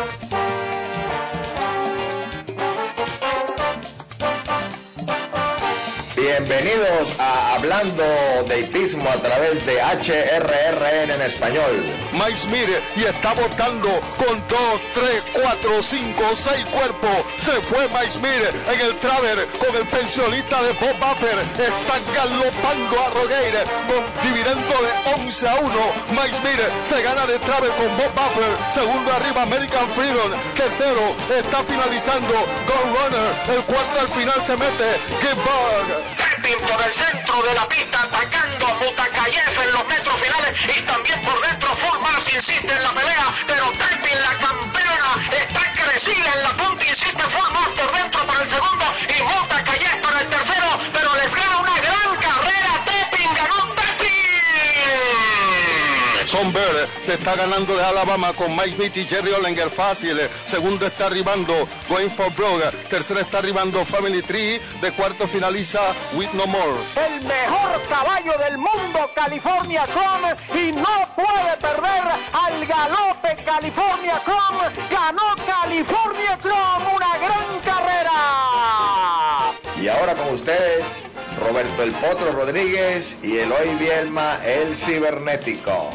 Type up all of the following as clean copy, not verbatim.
Bienvenidos a Hablando de Hipismo a través de HRRN en español. Mike Smith y está botando con 2, 3, 4, 5, 6 cuerpos. Se fue Mike Smith en el Traver con el pensionista de Bob Buffer. Están galopando a Rogueire con dividendo de 11-1. Mike Smith se gana de Traver con Bob Buffer. Segundo arriba American Freedom. Tercero está finalizando Gold Runner. El cuarto al final se mete Gibbard. Pepin por el centro de la pista atacando a Mutakayev en los metros finales y también por dentro Full Mars insiste en la pelea, pero Pepin, la campeona, está crecida en la punta, insiste Full Mars por dentro para el segundo y Mutakayev para el tercero, pero les gana una gran carrera. Pepin, ganó Pepin. Son Bear se está ganando de Alabama con Mike Smith y Jerry Ollinger fácil. Segundo está arribando Going for Broke. Tercero está arribando Family Tree. De cuarto finaliza With No More. El mejor caballo del mundo, California Chrome, y no puede perder al galope California Chrome. Ganó California Chrome, una gran carrera. Y ahora con ustedes, Roberto el Potro Rodríguez y Eloy Bielma el Cibernético.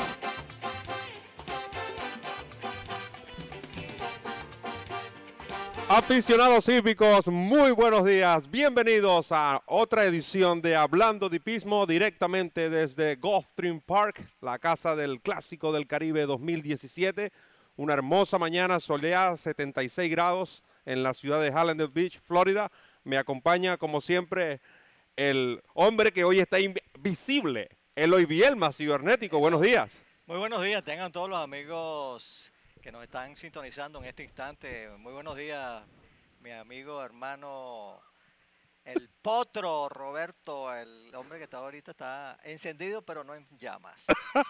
Aficionados hípicos, muy buenos días. Bienvenidos a otra edición de Hablando de Hipismo directamente desde Gulfstream Park, la casa del Clásico del Caribe 2017. Una hermosa mañana soleada, 76 grados en la ciudad de Hallandale Beach, Florida. Me acompaña, como siempre, el hombre que hoy está invisible, Eloy Bielma, Cibernético. Buenos días. Muy buenos días, tengan todos los amigos que nos están sintonizando en este instante. Muy buenos días, mi amigo, hermano, el Potro Roberto, el hombre que está ahorita está encendido pero no en llamas.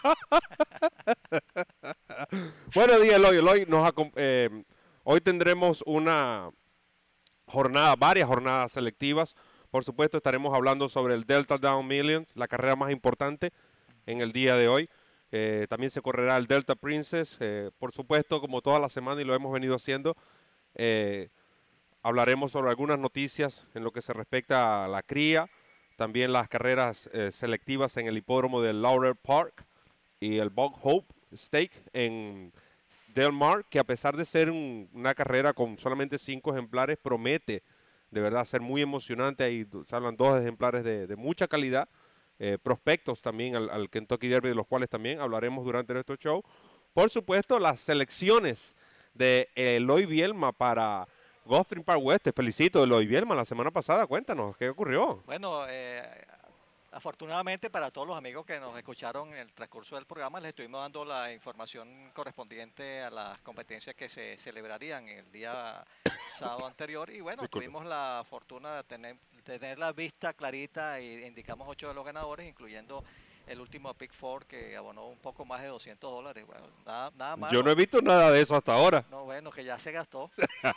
Buenos días, Eloy. Hoy tendremos una jornada, varias jornadas selectivas. Por supuesto, estaremos hablando sobre el Delta Down Millions, la carrera más importante en el día de hoy. También se correrá el Delta Princess, por supuesto, como toda la semana y lo hemos venido haciendo. Hablaremos sobre algunas noticias en lo que se respecta a la cría, también las carreras selectivas en el hipódromo del Laurel Park y el Bog Hope Stake en Del Mar, que a pesar de ser una carrera con solamente 5 ejemplares, promete de verdad ser muy emocionante. Ahí se hablan 2 ejemplares de mucha calidad. Prospectos también al Kentucky Derby, de los cuales también hablaremos durante nuestro show. Por supuesto, las selecciones de Eloy Bielma para Gulfstream Park West. Te felicito, Eloy Bielma, la semana pasada. Cuéntanos, ¿qué ocurrió? Bueno, afortunadamente para todos los amigos que nos escucharon en el transcurso del programa, les estuvimos dando la información correspondiente a las competencias que se celebrarían el día sábado anterior. Y bueno, tuvimos la fortuna de tener la vista clarita y indicamos 8 de los ganadores, incluyendo el último Pick 4 que abonó un poco más de $200. Bueno, nada más. Yo no he visto nada de eso hasta ahora. No, bueno, que ya se gastó.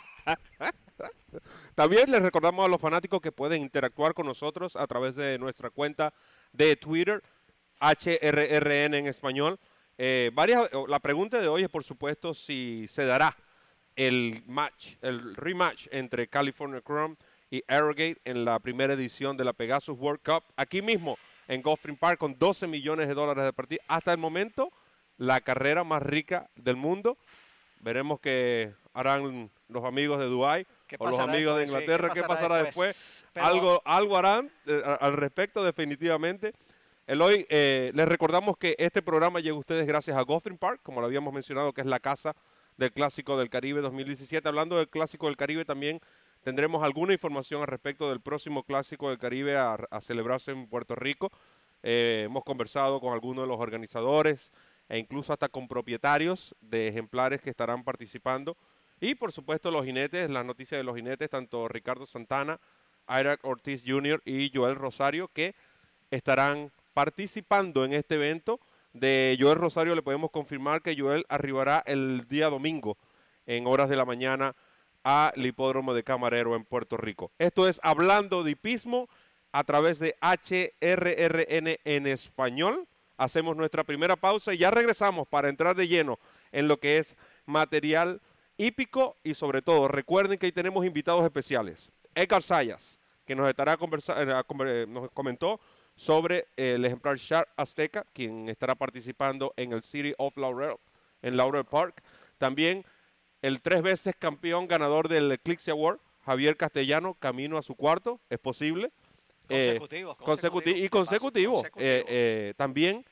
También les recordamos a los fanáticos que pueden interactuar con nosotros a través de nuestra cuenta de Twitter, HRRN en español. La pregunta de hoy es, por supuesto, si se dará el rematch entre California Chrome y Arrogate en la primera edición de la Pegasus World Cup, aquí mismo en Gulfstream Park, con $12 millones de partida. Hasta el momento, la carrera más rica del mundo. Veremos qué harán los amigos de Dubái o los amigos de Inglaterra, qué pasará después. Pero algo harán al respecto, definitivamente. Eloy, les recordamos que este programa llega a ustedes gracias a Gulfstream Park, como lo habíamos mencionado, que es la casa del Clásico del Caribe 2017. Hablando del Clásico del Caribe, también tendremos alguna información al respecto del próximo Clásico del Caribe a celebrarse en Puerto Rico. Hemos conversado con algunos de los organizadores e incluso hasta con propietarios de ejemplares que estarán participando. Y por supuesto los jinetes, las noticias de los jinetes, tanto Ricardo Santana, Ira Ortiz Jr. y Joel Rosario, que estarán participando en este evento. De Joel Rosario le podemos confirmar que Joel arribará el día domingo en horas de la mañana al hipódromo de Camarero en Puerto Rico. Esto es Hablando de Hipismo a través de HRRN en español. Hacemos nuestra primera pausa y ya regresamos para entrar de lleno en lo que es material hípico y sobre todo recuerden que ahí tenemos invitados especiales. Edgar Sayas, que nos estará nos comentó sobre el ejemplar Sharp Azteca, quien estará participando en el City of Laurel, en Laurel Park. También el 3 veces campeón ganador del Eclipse Award, Javier Castellano, camino a su cuarto, es posible. Consecutivo. También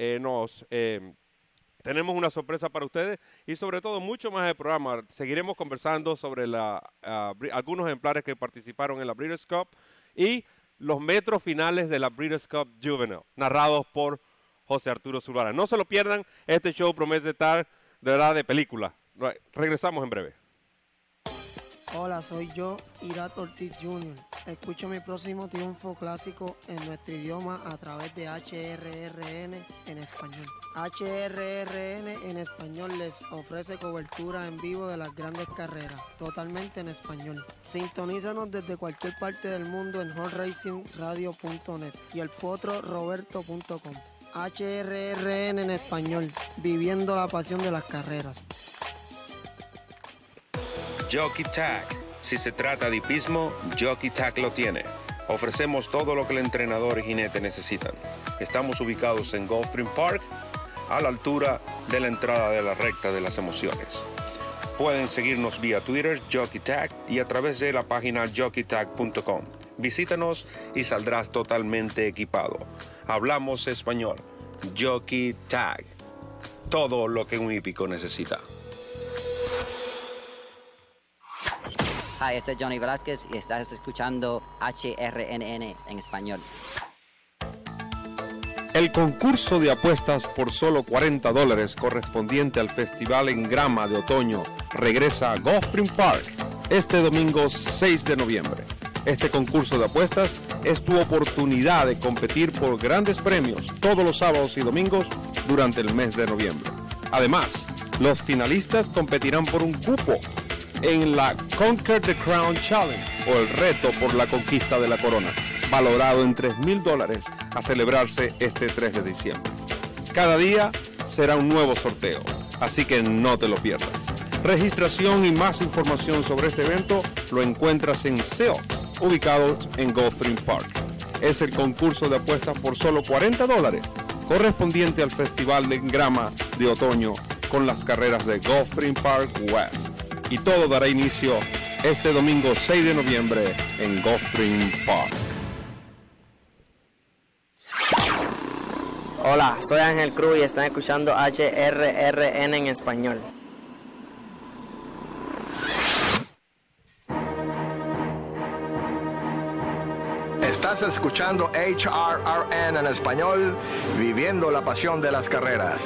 tenemos una sorpresa para ustedes y sobre todo mucho más del programa. Seguiremos conversando sobre algunos ejemplares que participaron en la Breeders' Cup y los metros finales de la Breeders' Cup Juvenile, narrados por José Arturo Zulbarán. No se lo pierdan, este show promete estar de verdad de película. Regresamos en breve. Hola, soy yo, Irat Ortiz Jr. Escucho mi próximo triunfo clásico en nuestro idioma a través de HRRN en español. HRRN en español les ofrece cobertura en vivo de las grandes carreras, totalmente en español. Sintonízanos desde cualquier parte del mundo en horseracing.radio.net y elpotroroberto.com. HRRN en español, viviendo la pasión de las carreras. Jockey Tag. Si se trata de hipismo, Jockey Tag lo tiene. Ofrecemos todo lo que el entrenador y jinete necesitan. Estamos ubicados en Gulfstream Park, a la altura de la entrada de la recta de las emociones. Pueden seguirnos vía Twitter, Jockey Tag, y a través de la página jockeytag.com. Visítanos y saldrás totalmente equipado. Hablamos español. Jockey Tag. Todo lo que un hípico necesita. Hi, este es Johnny Velázquez y estás escuchando HRNN en español. El concurso de apuestas por solo $40 correspondiente al Festival en Grama de Otoño regresa a Gulfstream Park este domingo 6 de noviembre. Este concurso de apuestas es tu oportunidad de competir por grandes premios todos los sábados y domingos durante el mes de noviembre. Además, los finalistas competirán por un cupo en la Conquer the Crown Challenge o el reto por la conquista de la corona, valorado en $3,000 a celebrarse este 3 de diciembre. Cada día será un nuevo sorteo, así que no te lo pierdas. Registración y más información sobre este evento lo encuentras en Seals, ubicados en Gulfstream Park. Es el concurso de apuestas por solo $40, correspondiente al Festival de Grama de Otoño con las carreras de Gulfstream Park West. Y todo dará inicio este domingo 6 de noviembre en Gulfstream Park. Hola, soy Ángel Cruz y están escuchando HRRN en español. Estás escuchando HRRN en español, viviendo la pasión de las carreras.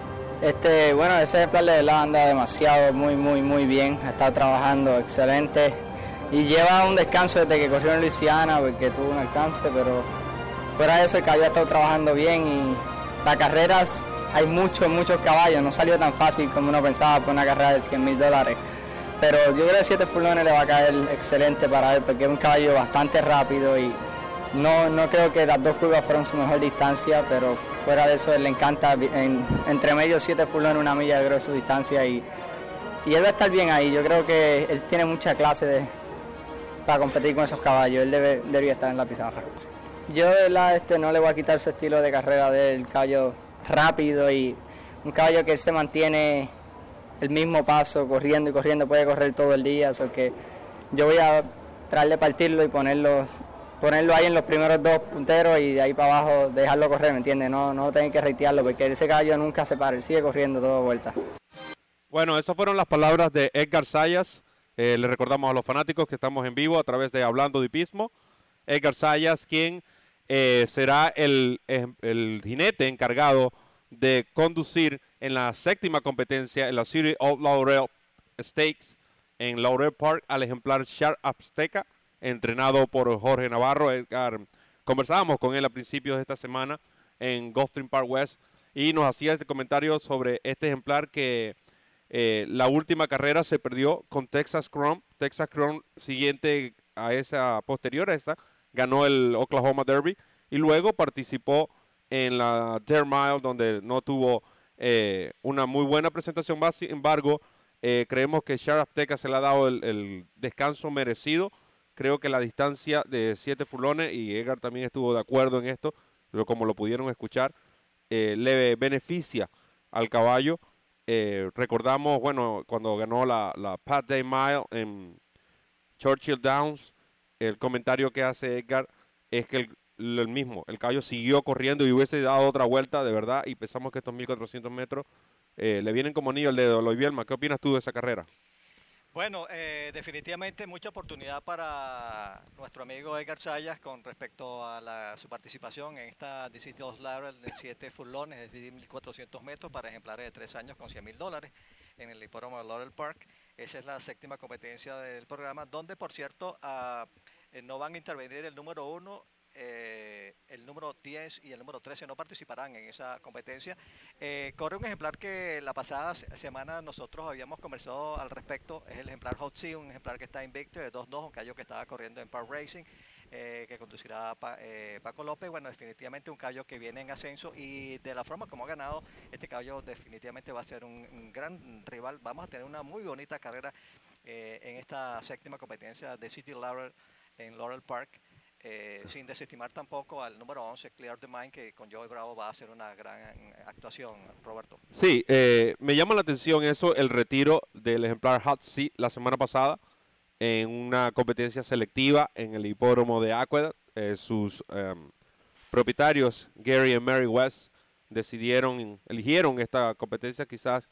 Bueno, ese ejemplar de verdad anda demasiado, muy bien. Ha estado trabajando excelente y lleva un descanso desde que corrió en Luisiana porque tuvo un alcance, pero fuera de eso el caballo ha estado trabajando bien y las carreras hay muchos caballos, no salió tan fácil como uno pensaba por una carrera de $100,000, pero yo creo que 7 furlones le va a caer excelente para él porque es un caballo bastante rápido y no creo que las 2 curvas fueron su mejor distancia, pero fuera de eso él le encanta entre medio 7 furlongs, 1 milla de su distancia y él va a estar bien ahí. Yo creo que él tiene mucha clase para competir con esos caballos, él debería estar en la pizarra. Yo de verdad no le voy a quitar su estilo de carrera del caballo rápido y un caballo que él se mantiene el mismo paso corriendo y corriendo, puede correr todo el día, así que yo voy a tratar de partirlo y ponerlo ahí en los primeros 2 punteros y de ahí para abajo dejarlo correr, ¿me entiendes? No tener que reitearlo porque ese caballo nunca se para, él sigue corriendo toda vuelta. Bueno, esas fueron las palabras de Edgar Sayas. Le recordamos a los fanáticos que estamos en vivo a través de Hablando de Hipismo. Edgar Sayas, quien será el jinete encargado de conducir en la 7ª competencia en la City of Laurel Stakes en Laurel Park al ejemplar Sharp Azteca, entrenado por Jorge Navarro. Edgar, conversábamos con él a principios de esta semana en Gulfstream Park West y nos hacía este comentario sobre este ejemplar que la última carrera se perdió con Texas Chrome. Texas Chrome, siguiente a esa, posterior a esa, ganó el Oklahoma Derby y luego participó en la Dare Mile donde no tuvo una muy buena presentación más. Sin embargo, Creemos que Sharp Azteca se le ha dado el descanso merecido. Creo que la distancia de 7 furlones, y Edgar también estuvo de acuerdo en esto, pero como lo pudieron escuchar, le beneficia al caballo. Recordamos, bueno, cuando ganó la Pat Day Mile en Churchill Downs, el comentario que hace Edgar es que el caballo siguió corriendo y hubiese dado otra vuelta, de verdad, y pensamos que estos 1.400 metros le vienen como anillo al dedo. Eloy Bielma, ¿qué opinas tú de esa carrera? Bueno, definitivamente mucha oportunidad para nuestro amigo Edgar Sayas con respecto a su participación en esta DC Hills Laurel de 7 furlones, es decir, 1.400 metros para ejemplares de 3 años con $100,000 en el hipódromo de Laurel Park. Esa es la 7ª competencia del programa, donde, por cierto, no van a intervenir el número 1, el número 10 y el número 13 no participarán en esa competencia. Corre un ejemplar que la pasada semana nosotros habíamos conversado al respecto, es el ejemplar Hot Sea, un ejemplar que está invicto de 2-2, un caballo que estaba corriendo en Park Racing, que conducirá Paco López. Bueno, definitivamente un caballo que viene en ascenso, y de la forma como ha ganado, este caballo definitivamente va a ser un gran rival. Vamos a tener una muy bonita carrera en esta 7ª competencia de City Laurel en Laurel Park. Sin desestimar tampoco al número 11, Clear the Mind, que con Joey Bravo va a hacer una gran actuación, Roberto. Sí, me llama la atención eso, el retiro del ejemplar Hot Sea la semana pasada en una competencia selectiva en el hipódromo de Aqueduct. Sus propietarios, Gary y Mary West, eligieron esta competencia. Quizás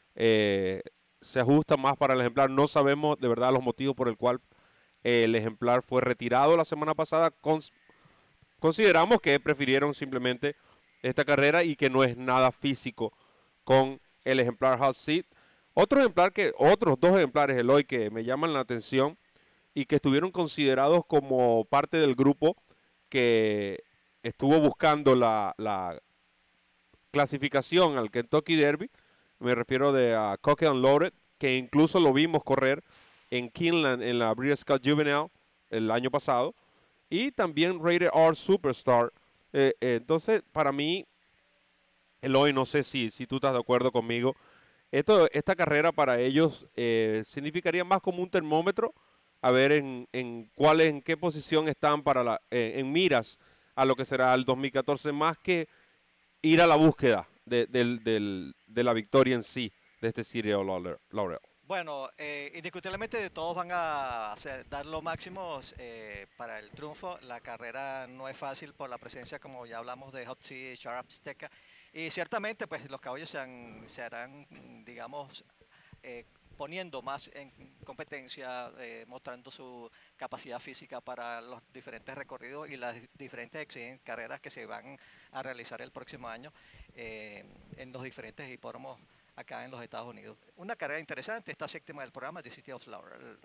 se ajusta más para el ejemplar. No sabemos de verdad los motivos por el cual el ejemplar fue retirado la semana pasada. Consideramos que prefirieron simplemente esta carrera y que no es nada físico con el ejemplar Hot Seat. Otros 2 ejemplares, Eloy, que me llaman la atención y que estuvieron considerados como parte del grupo que estuvo buscando la clasificación al Kentucky Derby. Me refiero de Cockett and Loaded, que incluso lo vimos correr en Keeneland en la Breeders' Cup Juvenile el año pasado, y también Rated R Superstar. Entonces, para mí, Eloy, no sé si tú estás de acuerdo conmigo, esta carrera para ellos significaría más como un termómetro, a ver en qué posición están en miras a lo que será el 2014, más que ir a la búsqueda de la victoria en sí de este City Laurel. Bueno, indiscutiblemente todos van a dar lo máximo para el triunfo. La carrera no es fácil por la presencia, como ya hablamos, de Hot Sea y Sharp Azteca. Y ciertamente pues los caballos se harán, digamos, poniendo más en competencia, mostrando su capacidad física para los diferentes recorridos y las diferentes carreras que se van a realizar el próximo año en los diferentes hipódromos acá en los Estados Unidos. Una carrera interesante, esta 7ª del programa, The City of Laurel,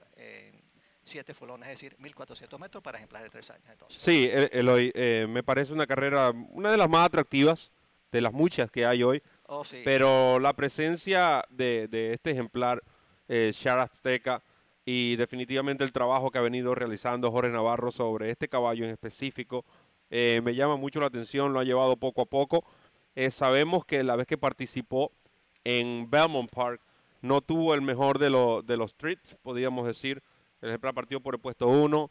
7 furlones, es decir, 1.400 metros para ejemplares de 3 años. Entonces. Sí, Eloy, me parece una carrera, una de las más atractivas de las muchas que hay hoy, sí. Pero la presencia de este ejemplar, Sharp Azteca, y definitivamente el trabajo que ha venido realizando Jorge Navarro sobre este caballo en específico, me llama mucho la atención, lo ha llevado poco a poco. Sabemos que la vez que participó en Belmont Park no tuvo el mejor de los streets, podríamos decir. El ejemplar partió por el puesto 1.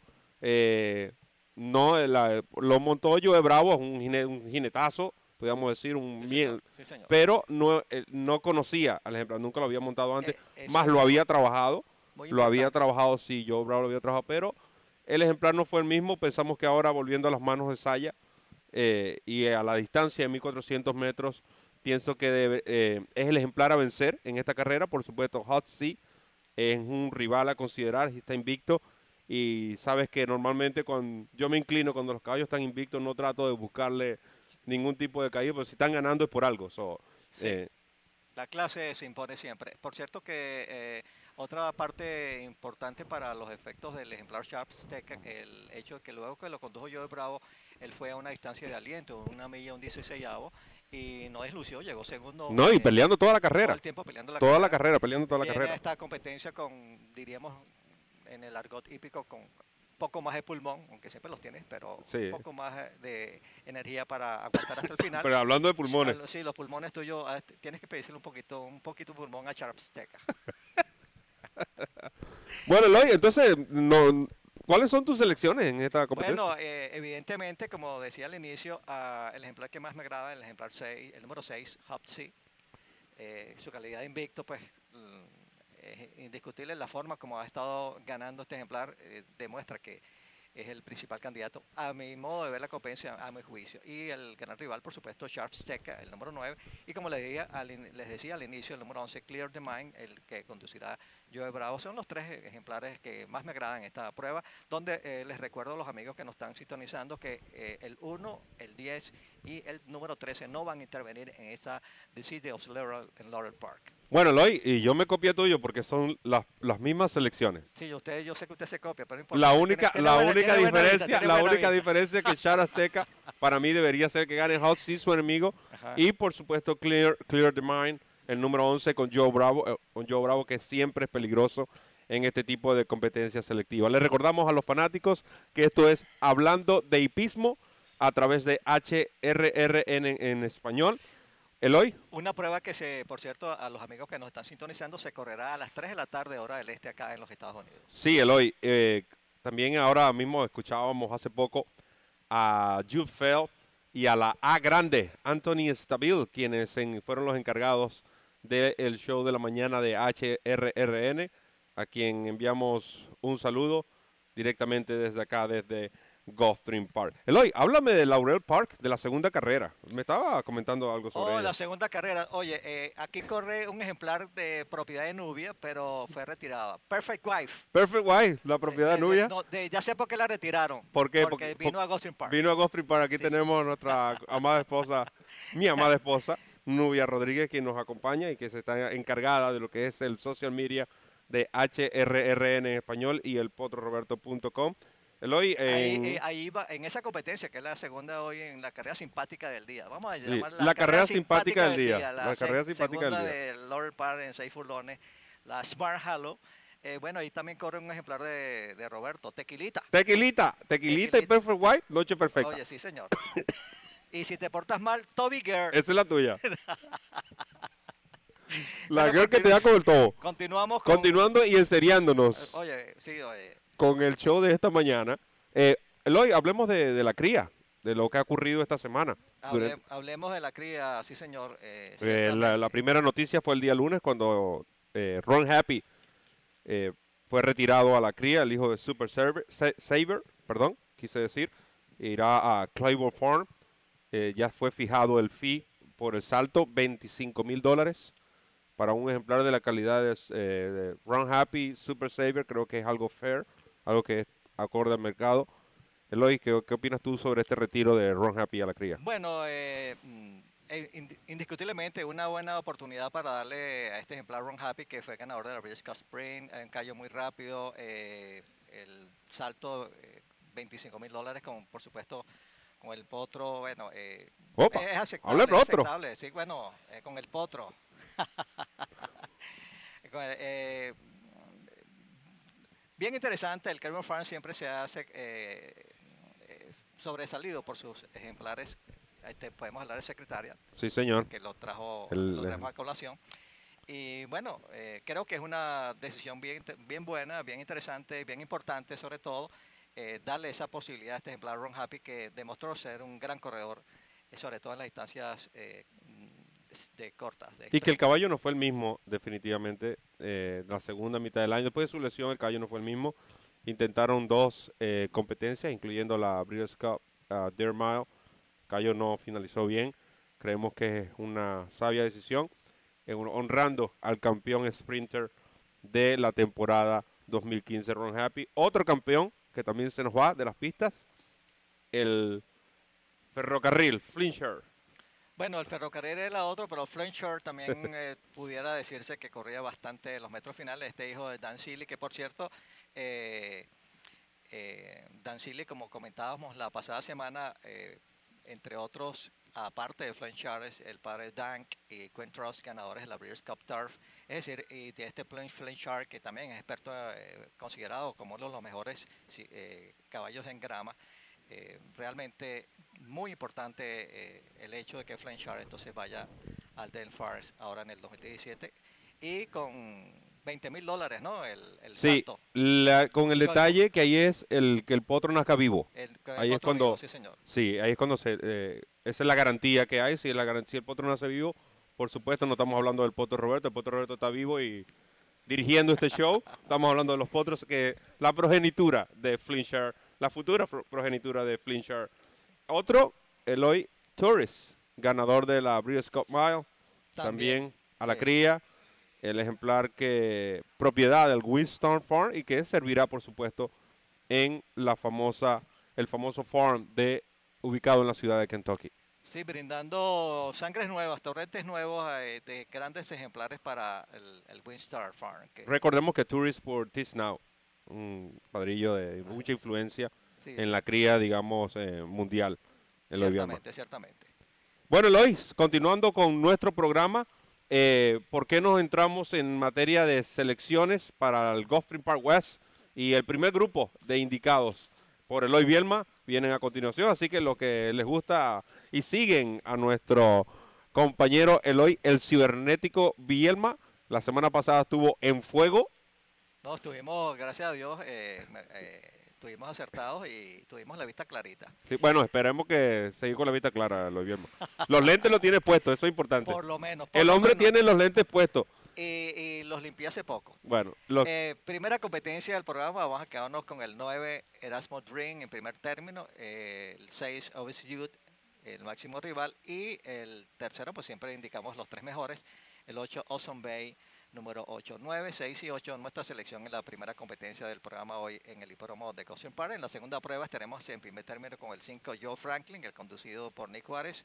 Lo montó Joey Bravo, un jinetazo, podríamos decir, sí, señor. Pero no conocía al ejemplar, nunca lo había montado antes, más lo había trabajado. Sí, Joey Bravo lo había trabajado, pero el ejemplar no fue el mismo. Pensamos que ahora, volviendo a las manos de Saya y a la distancia de 1.400 metros, pienso que es el ejemplar a vencer en esta carrera. Por supuesto, Hot Sea es un rival a considerar, está invicto. Y sabes que normalmente yo me inclino cuando los caballos están invictos, no trato de buscarle ningún tipo de caída, pero si están ganando es por algo. La clase se impone siempre. Por cierto que otra parte importante para los efectos del ejemplar Sharp Azteca, el hecho de que luego que lo condujo Joey Bravo, él fue a una distancia de aliento, 1 milla, un 16avo, y no deslució, llegó segundo. No, y peleando toda la carrera. Todo el tiempo peleando la carrera. Peleando toda la carrera. Esta competencia con, diríamos, en el argot hípico, con poco más de pulmón, aunque siempre los tienes, pero sí, un poco más de energía para aguantar hasta el final. Pero hablando de pulmones. Sí, los pulmones tuyos, tienes que pedirle un poquito pulmón a Sharp Azteca. Bueno, Eloy, entonces, ¿cuáles son tus selecciones en esta competencia? Bueno, evidentemente, como decía al inicio, el ejemplar que más me agrada, el ejemplar 6, el número 6, Hopsy. Su calidad de invicto, pues, es indiscutible. La forma como ha estado ganando este ejemplar demuestra que es el principal candidato, a mi modo de ver la competencia, a mi juicio. Y el gran rival, por supuesto, Sharp Steca, el número 9. Y como les decía al inicio, el número 11, Clear the Mind, el que conducirá Joe Bravo. Son los 3 ejemplares que más me agradan en esta prueba, donde les recuerdo a los amigos que nos están sintonizando que el 1, el 10 y el número 13 no van a intervenir en esta The City of Laurel en Laurel Park. Bueno, Eloy, y yo me copié tuyo porque son las mismas selecciones. Sí, yo sé que usted se copia, pero no importa. La única diferencia es que Sharp Azteca para mí debería ser que gane Hot Seas, su enemigo. Ajá. Y por supuesto Clear the Mind, el número 11 con Joe Bravo, que siempre es peligroso en este tipo de competencias selectivas. Les recordamos a los fanáticos que esto es Hablando de Hipismo a través de HRRN en español. Eloy. Una prueba que por cierto, a los amigos que nos están sintonizando, se correrá a las 3 de la tarde, hora del este, acá en los Estados Unidos. Sí, Eloy. También ahora mismo escuchábamos hace poco a Jude Fell y a la A grande, Anthony Stabil, quienes fueron los encargados del show de la mañana de HRRN, a quien enviamos un saludo directamente desde acá, desde Gulfstream Park. Eloy, háblame de Laurel Park, de la segunda carrera. Me estaba comentando algo sobre ella. La segunda carrera. Oye, aquí corre un ejemplar de propiedad de Nubia, pero fue retirada. Perfect Wife. Perfect Wife, la propiedad de Nubia. Ya sé por qué la retiraron. ¿Por qué? Porque vino a Gulfstream Park. Vino a Gulfstream Park. Aquí tenemos nuestra amada esposa, mi amada esposa, Nubia Rodríguez, quien nos acompaña y que se está encargada de lo que es el social media de HRRN en español y el potroroberto.com. Eloy, ahí va, en esa competencia, que es la segunda hoy en la carrera simpática del día. Vamos a llamarla la carrera simpática del día. La carrera simpática del día. De Laurel Park en 6 furlones, la Smart Halo. Bueno, ahí también corre un ejemplar de Roberto, Tequilita y Perfect White, noche perfecta. Oye, sí, señor. Y si te portas mal, Toby Girl. Esa es la tuya. La girl que te da con el todo. Continuando y enseriándonos. Oye. Con el show de esta mañana. Eloy, hablemos de la cría, de lo que ha ocurrido esta semana. Hablemos de la cría, sí señor. La primera noticia fue el día lunes cuando Ron Happy fue retirado a la cría, el hijo de Super Saver, irá a Claiborne Farm. Ya fue fijado el fee por el salto, $25,000 para un ejemplar de la calidad de Ron Happy, Super Saver. Creo que es algo fair, algo que es acorde al mercado. Eloy, ¿qué opinas tú sobre este retiro de Ron Happy a la cría? Bueno, indiscutiblemente una buena oportunidad para darle a este ejemplar Ron Happy, que fue ganador de la British Cup Sprint, un callo muy rápido, el salto $25,000 con, por supuesto, con el potro, bueno, es aceptable. Habla potro. Sí, bueno, con el potro. Bien interesante, el Claiborne Farm siempre se hace sobresalido por sus ejemplares. Podemos hablar de secretaria. Sí, señor. Que lo trajo a colación. Y bueno, creo que es una decisión bien buena, bien interesante, bien importante, sobre todo, darle esa posibilidad a este ejemplar Ron Happy, que demostró ser un gran corredor, sobre todo en las distancias cortas. Y que el caballo no fue el mismo, definitivamente, la segunda mitad del año. Después de su lesión, el caballo no fue el mismo. Intentaron 2 competencias, incluyendo la Breeders' Cup Dare Mile. El caballo no finalizó bien. Creemos que es una sabia decisión, honrando al campeón sprinter de la temporada 2015, Ron Happy. Otro campeón que también se nos va de las pistas, el ferrocarril, Flintshire. Bueno, el ferrocarril era otro, pero Flintshire también pudiera decirse que corría bastante en los metros finales. Este hijo de Dan Seeley, que por cierto, Dan Seeley, como comentábamos la pasada semana, entre otros, aparte de Flintshire, el padre Dank y Quinn Truss, ganadores de la Breeders' Cup Turf. Es decir, y de este Flintshire, que también es experto, considerado como uno de los mejores caballos en grama. Realmente muy importante el hecho de que Flintshire entonces vaya al Dale Forest ahora en el 2017. y con $20,000, ¿no? El Sí, salto. con el detalle que ahí es que el potro nazca vivo. Ahí es cuando, sí, señor. sí, ahí es cuando esa es la garantía que hay. Si el potro nace vivo, por supuesto no estamos hablando del potro Roberto. El potro Roberto está vivo y dirigiendo este show. Estamos hablando de los potros, que la progenitura de Flintshire, la futura progenitura de Flintshire. Otro, Eloy Torres, ganador de la Breeders' Cup Mile, también a la cría. El ejemplar propiedad del Winston Farm y que servirá, por supuesto, en el famoso farm ubicado en la ciudad de Kentucky. Sí, brindando sangres nuevas, torrentes nuevos de grandes ejemplares para el Winstar Farm. Recordemos que Tourist por Tisnow, un padrillo de mucha influencia en la cría, digamos, mundial. Ciertamente. Bueno, Eloy, continuando con nuestro programa, ¿por qué nos entramos en materia de selecciones para el Gulfstream Park West? Y el primer grupo de indicados por Eloy Bielma vienen a continuación, así que los que les gusta y siguen a nuestro compañero Eloy, el cibernético Bielma, la semana pasada estuvo en fuego. No, estuvimos, gracias a Dios, estuvimos acertados y tuvimos la vista clarita. Sí, bueno, esperemos que seguir con la vista clara, Eloy Bielma. Los lentes los tiene puestos, eso es importante. Por lo menos. El hombre tiene los lentes puestos. Y los limpié hace poco. Bueno, primera competencia del programa, vamos a quedarnos con el 9 Erasmus Dream en primer término, el 6 Obvious Youth, el máximo rival, y el tercero, pues siempre indicamos los tres mejores, el 8 Awesome Bay, número 8, 9, 6 y 8, nuestra selección en la primera competencia del programa hoy en el hipódromo de Gulfstream Park. En la segunda prueba estaremos en primer término con el 5 Joe Franklin, el conducido por Nick Juárez,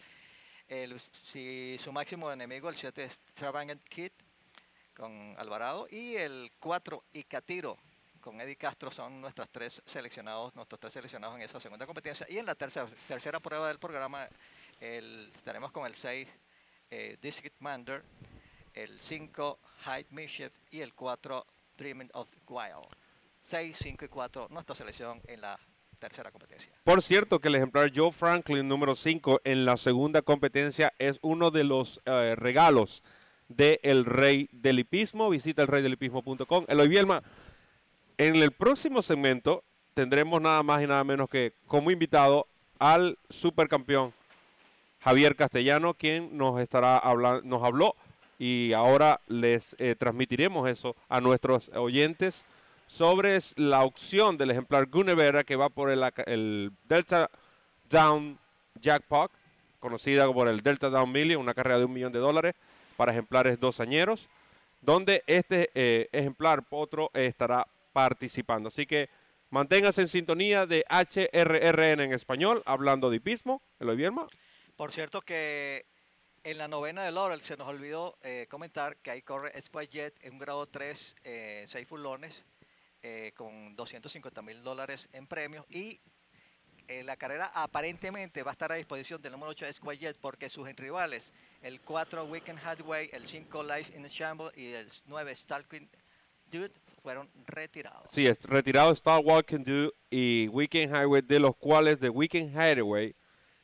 su máximo enemigo, el 7 Extravagant Kid, con Alvarado, y el 4 Icatiro con Eddie Castro son nuestros tres seleccionados en esa segunda competencia. Y en la tercera prueba del programa estaremos con el 6 District Mander, el 5 Hyde Mischief y el 4 Dreaming of Wild. 6, 5 y 4 nuestra selección en la tercera competencia. Por cierto que el ejemplar Joe Franklin número 5 en la segunda competencia es uno de los regalos de El Rey del Hipismo. Visita elreydelipismo.com. Eloy Bielma, en el próximo segmento tendremos nada más y nada menos que como invitado al supercampeón Javier Castellano, quien nos habló, y ahora les transmitiremos eso a nuestros oyentes sobre la opción del ejemplar Gunevera, que va por el Delta Down Jackpot, conocida por el Delta Down Million, una carrera de $1 millón para ejemplares 2 añeros, donde este ejemplar potro estará participando. Así que manténgase en sintonía de HRRN en español, hablando de hipismo. Eloy Bielma. Por cierto que en la novena de Laurel se nos olvidó comentar que ahí corre Esquire Jet en un grado 3, 6 furlones, con $250,000 en premios, y la carrera aparentemente va a estar a disposición del número 8 Esquire Jet, porque sus rivales, el 4 Weekend Highway, el 5 Life in the Shamble y el 9 Stalking Dude fueron retirados. Sí, es retirado Star Walking Dude y Weekend Highway, de los cuales de Weekend Highway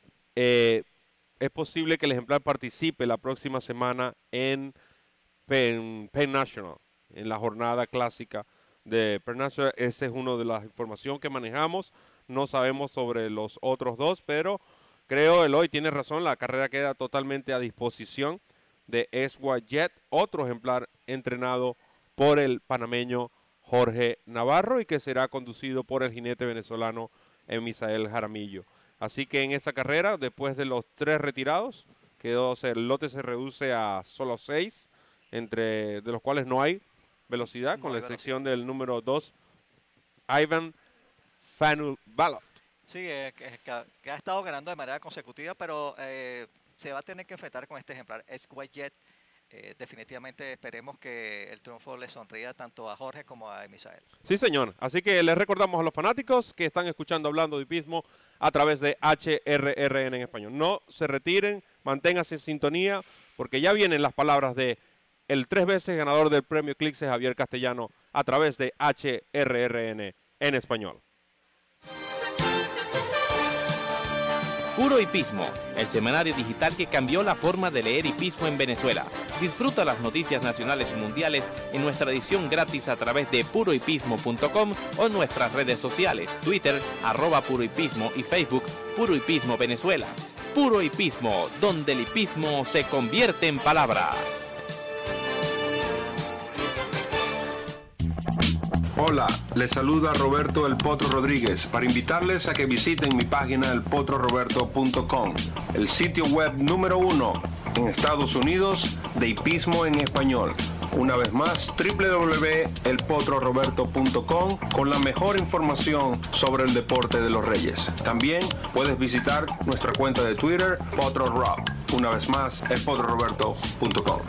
es posible que el ejemplar participe la próxima semana en Penn National, en la jornada clásica de Penn National. Esa es una de las informaciones que manejamos. No sabemos sobre los otros dos, pero creo Eloy tiene razón, la carrera queda totalmente a disposición de Esquire Jet, otro ejemplar entrenado por el panameño Jorge Navarro y que será conducido por el jinete venezolano Misael Jaramillo. Así que en esa carrera, después de los 3 retirados, el lote se reduce a solo 6, de los cuales no hay velocidad, con la excepción del número 2, Ivan Fanubalot. Sí, que ha estado ganando de manera consecutiva, pero se va a tener que enfrentar con este ejemplar, Esquire Jet. Definitivamente esperemos que el triunfo le sonría tanto a Jorge como a Misael. Sí, señor. Así que les recordamos a los fanáticos que están escuchando Hablando de Hipismo a través de HRRN en español. No se retiren, manténganse en sintonía, porque ya vienen las palabras de el 3 veces ganador del premio Eclipse, Javier Castellano, a través de HRRN en español. Puro Hipismo, el semanario digital que cambió la forma de leer hipismo en Venezuela. Disfruta las noticias nacionales y mundiales en nuestra edición gratis a través de purohipismo.com o en nuestras redes sociales, Twitter, @purohipismo y Facebook, Puro Hipismo Venezuela. Puro Hipismo, donde el hipismo se convierte en palabra. Hola, les saluda Roberto El Potro Rodríguez para invitarles a que visiten mi página elpotroroberto.com, el sitio web número 1 en Estados Unidos de hipismo en español. Una vez más, www.elpotroroberto.com con la mejor información sobre el deporte de los Reyes. También puedes visitar nuestra cuenta de Twitter, PotroRob. Una vez más, elpotroroberto.com.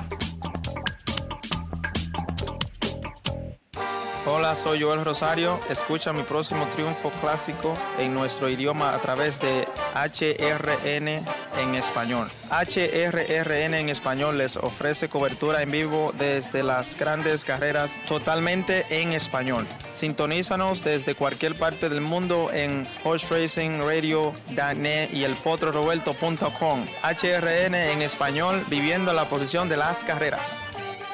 Hola, soy Joel Rosario. Escucha mi próximo triunfo clásico en nuestro idioma a través de HRN en español. HRRN en español les ofrece cobertura en vivo desde las grandes carreras totalmente en español. Sintonízanos desde cualquier parte del mundo en horseracing.radio.net y elpotroroberto.com. HRN en español, viviendo la posición de las carreras.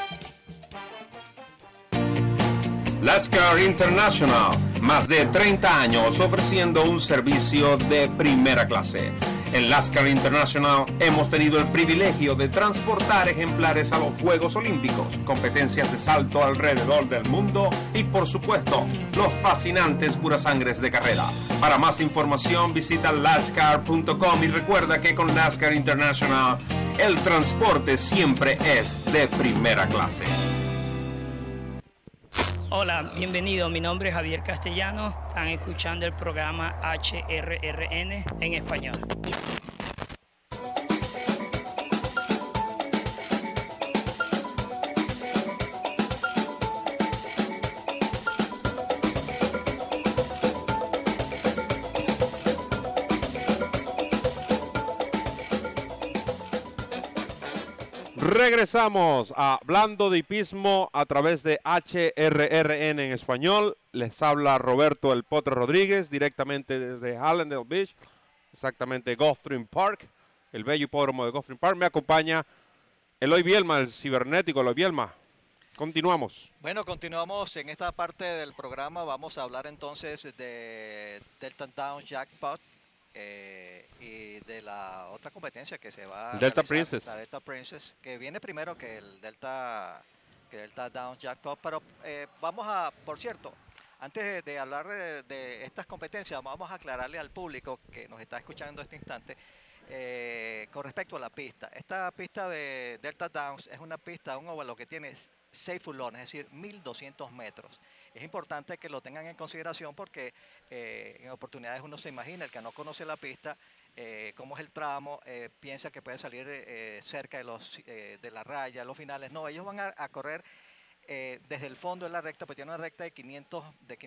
NASCAR International, más de 30 años ofreciendo un servicio de primera clase. En NASCAR International hemos tenido el privilegio de transportar ejemplares a los Juegos Olímpicos, competencias de salto alrededor del mundo y, por supuesto, los fascinantes purasangres de carrera. Para más información visita NASCAR.com y recuerda que con NASCAR International el transporte siempre es de primera clase. Hola, bienvenido. Mi nombre es Javier Castellano. Están escuchando el programa HRRN en español. Regresamos a Hablando de Hipismo a través de HRRN en español. Les habla Roberto El Potro Rodríguez, directamente desde Hallandale Beach, exactamente Gulfstream Park, el bello hipódromo de Gulfstream Park. Me acompaña Eloy Bielma, el cibernético. Eloy Bielma, continuamos. Bueno, continuamos en esta parte del programa. Vamos a hablar entonces de Delta Downs Jackpot. Y de la otra competencia que se va a Delta realizar, Princess. la Delta Princess, que viene primero que el Delta Downs Jackpot. Pero vamos a, por cierto, antes de hablar de estas competencias, vamos a aclararle al público que nos está escuchando en este instante con respecto a la pista. Esta pista de Delta Downs es una pista, un óvalo que tiene 6 furlongs, es decir, 1.200 metros. Es importante que lo tengan en consideración porque en oportunidades uno se imagina, el que no conoce la pista, cómo es el tramo, piensa que puede salir cerca de la raya, los finales. No, ellos van a correr desde el fondo de la recta, pues tiene una recta de 5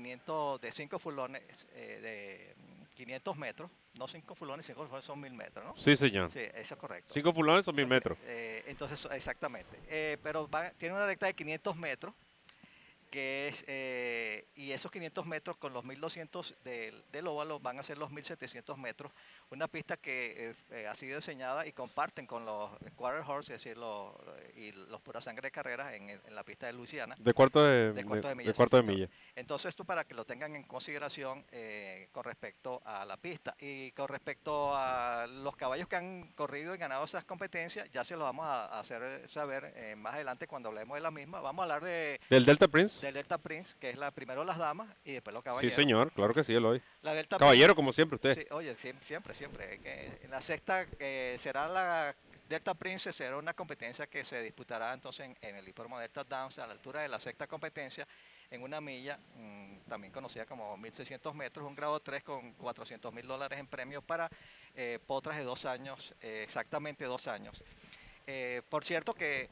furlongs, de 500 metros, no 5 furlongs, 5 furlongs son 1.000 metros, ¿no? Sí, señor. Sí, eso es correcto. 5 furlongs son 1.000 metros. Entonces, exactamente. Pero tiene una recta de 500 metros, que es, y esos 500 metros con los 1.200 del óvalo van a ser los 1.700 metros. Una pista que ha sido diseñada y comparten con los quarter horse, es decir, y los pura sangre de carreras en la pista de Luisiana. De cuarto de milla. Entonces, esto para que lo tengan en consideración con respecto a la pista. Y con respecto a los caballos que han corrido y ganado esas competencias, ya se los vamos a hacer saber más adelante cuando hablemos de la misma. Vamos a hablar del Delta Prince. Del Delta Prince, que es primero las damas y después los caballeros. Sí, señor, claro que sí, Eloy. La Delta Caballero, Prince, como siempre, usted. Sí, oye, siempre. En la sexta será la Delta Prince, será una competencia que se disputará entonces en el hipódromo Delta Downs a la altura de la sexta competencia en una milla, también conocida como 1.600 metros, un grado 3 con $400,000 en premios para potras de 2 años, exactamente 2 años. Por cierto que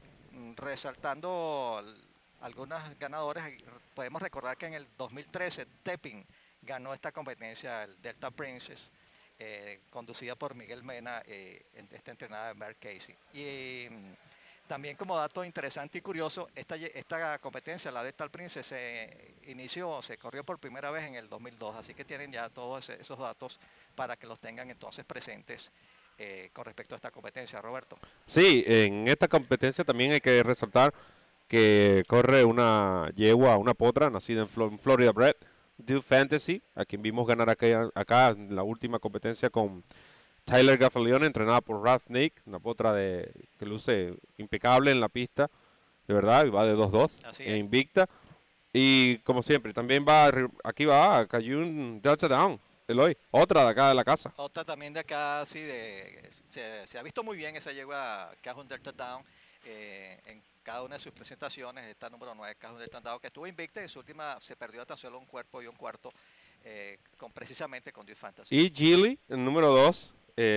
resaltando algunos ganadores, podemos recordar que en el 2013 Tepin ganó esta competencia, el Delta Princess, conducida por Miguel Mena, esta entrenada de Mark Casey. Y también como dato interesante y curioso, esta competencia, la Delta Princess, se corrió por primera vez en el 2002, así que tienen ya todos esos datos para que los tengan entonces presentes con respecto a esta competencia, Roberto. Sí, en esta competencia también hay que resaltar que corre una yegua, una potra, nacida en Florida Bred, Duke Fantasy, a quien vimos ganar acá en la última competencia con Tyler Gaffalione, entrenada por Ralph Nick, una potra que luce impecable en la pista, de verdad, y va de 2-2, invicta. Y como siempre, también aquí va Cayun Delta Down, Eloy, otra de acá de la casa. Otra también de acá, sí, se ha visto muy bien esa yegua Cajun Delta Down en cada una de sus presentaciones. Esta número 9, Cajun Delta Down, que estuvo invicta y en su última se perdió tan solo un cuerpo y un cuarto, precisamente con Duke Fantasy. Y Gilly, el número 2,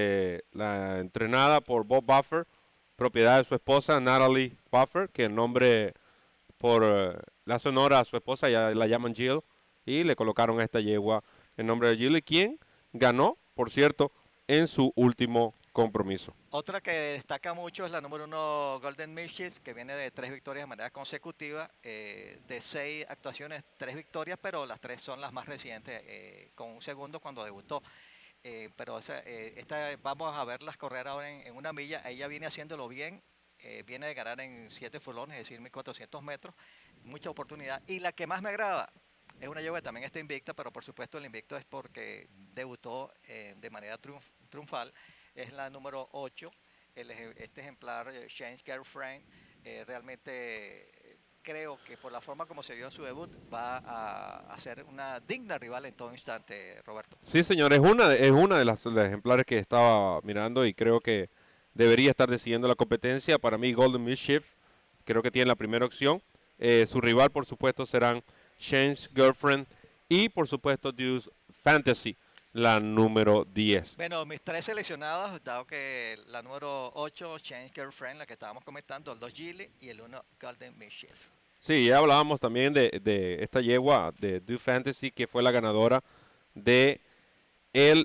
la entrenada por Bob Buffer, propiedad de su esposa Natalie Buffer, que el nombre por la sonora a su esposa ya la llaman Jill, y le colocaron a esta yegua el nombre de Gilly, quien ganó, por cierto, en su último compromiso. Otra que destaca mucho es la número 1 Golden Mischief, que viene de 3 victorias de manera consecutiva, de 6 actuaciones, 3 victorias, pero las 3 son las más recientes, con un segundo cuando debutó. Pero esta vamos a verlas correr ahora en una milla. Ella viene haciéndolo bien, viene de ganar en 7 furlongs, es decir, 1.400 metros, mucha oportunidad. Y la que más me agrada es una yegua que también está invicta, pero por supuesto el invicto es porque debutó de manera triunfal. Es la número 8, este ejemplar, Shane's Girlfriend. Realmente creo que por la forma como se vio en su debut va a ser una digna rival en todo instante, Roberto. Sí, señor, es una de las ejemplares que estaba mirando y creo que debería estar decidiendo la competencia. Para mí, Golden Mischief, creo que tiene la primera opción. Su rival, por supuesto, serán Shane's Girlfriend y, por supuesto, Duke Fantasy, la número 10. Bueno, mis 3 seleccionados, dado que la número 8, Shane's Girlfriend, la que estábamos comentando, el 2 Gilly y el 1 Golden Mischief. Sí, ya hablábamos también de esta yegua de Duke Fantasy, que fue la ganadora de en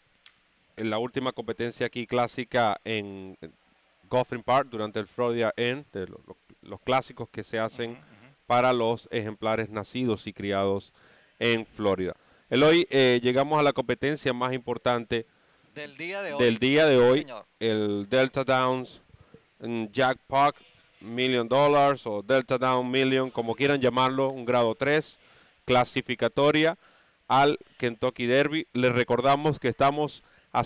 la última competencia aquí clásica en Gotham Park durante el Florida End, de los clásicos que se hacen para los ejemplares nacidos y criados en Florida. Eloy, llegamos a la competencia más importante del día de hoy, señor. El Delta Downs Jackpot $1 million o Delta Down Million, como quieran llamarlo, un grado 3, clasificatoria al Kentucky Derby. Les recordamos que estamos a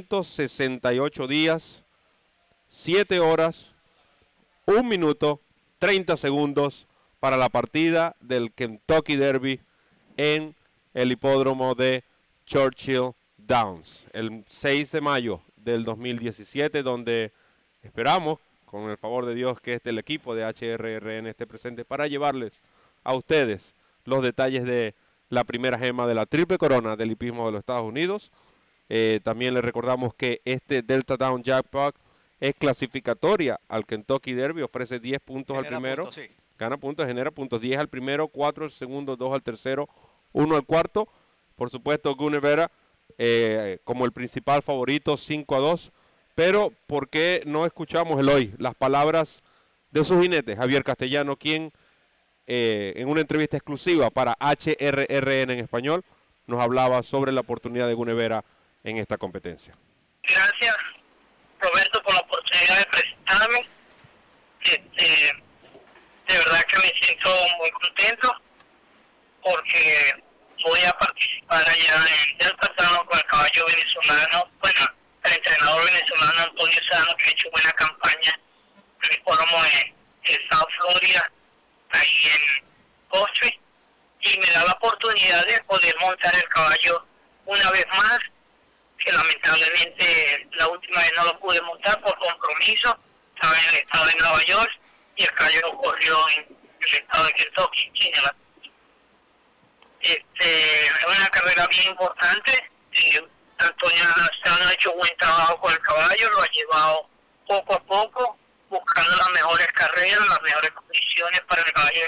168 días, 7 horas, 1 minuto, 30 segundos para la partida del Kentucky Derby en el hipódromo de Churchill Downs, el 6 de mayo del 2017, donde esperamos, con el favor de Dios, que el equipo de HRRN esté presente para llevarles a ustedes los detalles de la primera gema de la triple corona del hipismo de los Estados Unidos. También les recordamos que este Delta Down Jackpot es clasificatoria al Kentucky Derby, ofrece 10 puntos al primero, puntos, sí. Gana puntos, genera puntos, 10 al primero, 4 al segundo, 2 al tercero, 1 al cuarto. Por supuesto, Gunevera como el principal favorito, 5-2. Pero, ¿por qué no escuchamos, Eloy, las palabras de su jinete, Javier Castellano, quien en una entrevista exclusiva para HRRN en español nos hablaba sobre la oportunidad de Gunevera en esta competencia? Gracias, Roberto, por la oportunidad de presentarme. De verdad que me siento muy contento porque voy a participar allá en Delta Down con el caballo venezolano, bueno, el entrenador venezolano Antonio Sano, que ha hecho buena campaña en el hipódromo de South Florida, ahí en Austria, y me da la oportunidad de poder montar el caballo una vez más, que lamentablemente la última vez no lo pude montar por compromiso, estaba en el estado de Nueva York, y el caballo corrió en el estado de Kentucky, China. Es una carrera bien importante. Antonio Sano ha hecho buen trabajo con el caballo, lo ha llevado poco a poco, buscando las mejores carreras, las mejores condiciones para el caballo.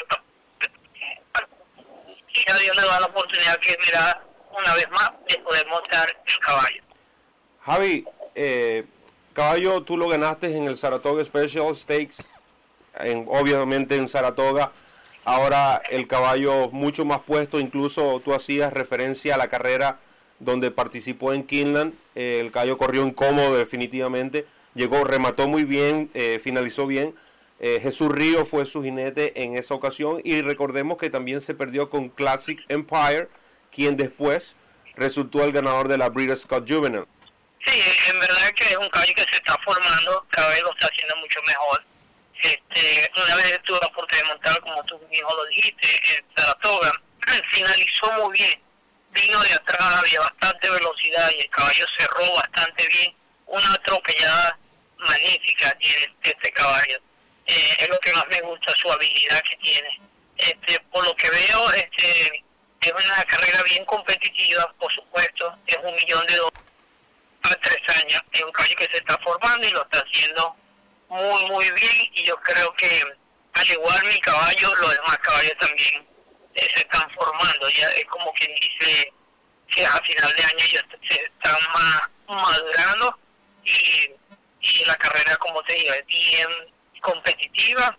Y a Dios le da la oportunidad que me da una vez más de poder montar el caballo. Javi, caballo, tú lo ganaste en el Saratoga Special Stakes, obviamente en Saratoga. Ahora el caballo mucho más puesto, incluso tú hacías referencia a la carrera donde participó en Keeneland. El caballo corrió incómodo definitivamente, llegó, remató muy bien, finalizó bien. Jesús Río fue su jinete en esa ocasión, y recordemos que también se perdió con Classic Empire, quien después resultó el ganador de la Breeders' Cup Juvenile. Sí, en verdad que es un caballo que se está formando, cada vez lo está haciendo mucho mejor. Una vez tuve la oportunidad de montar, como tú mismo lo dijiste, en Saratoga, finalizó muy bien, vino de atrás, había bastante velocidad y el caballo cerró bastante bien. Una atropellada magnífica tiene este caballo. Es lo que más me gusta, su habilidad que tiene. Por lo que veo, es una carrera bien competitiva, por supuesto, es $1 millón a 3 años. Es un caballo que se está formando y lo está haciendo muy, muy bien, y yo creo que al igual mi caballo, los demás caballos también se están formando. Ya es como quien dice que a final de año ellos se están madurando, y la carrera, como te digo, es bien competitiva.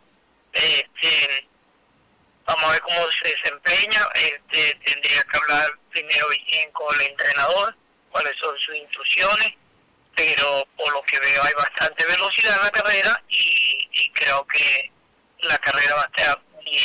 Vamos a ver cómo se desempeña. Tendría que hablar primero bien con el entrenador, cuáles son sus instrucciones, pero por lo que veo hay bastante velocidad en la carrera, y creo que la carrera va a estar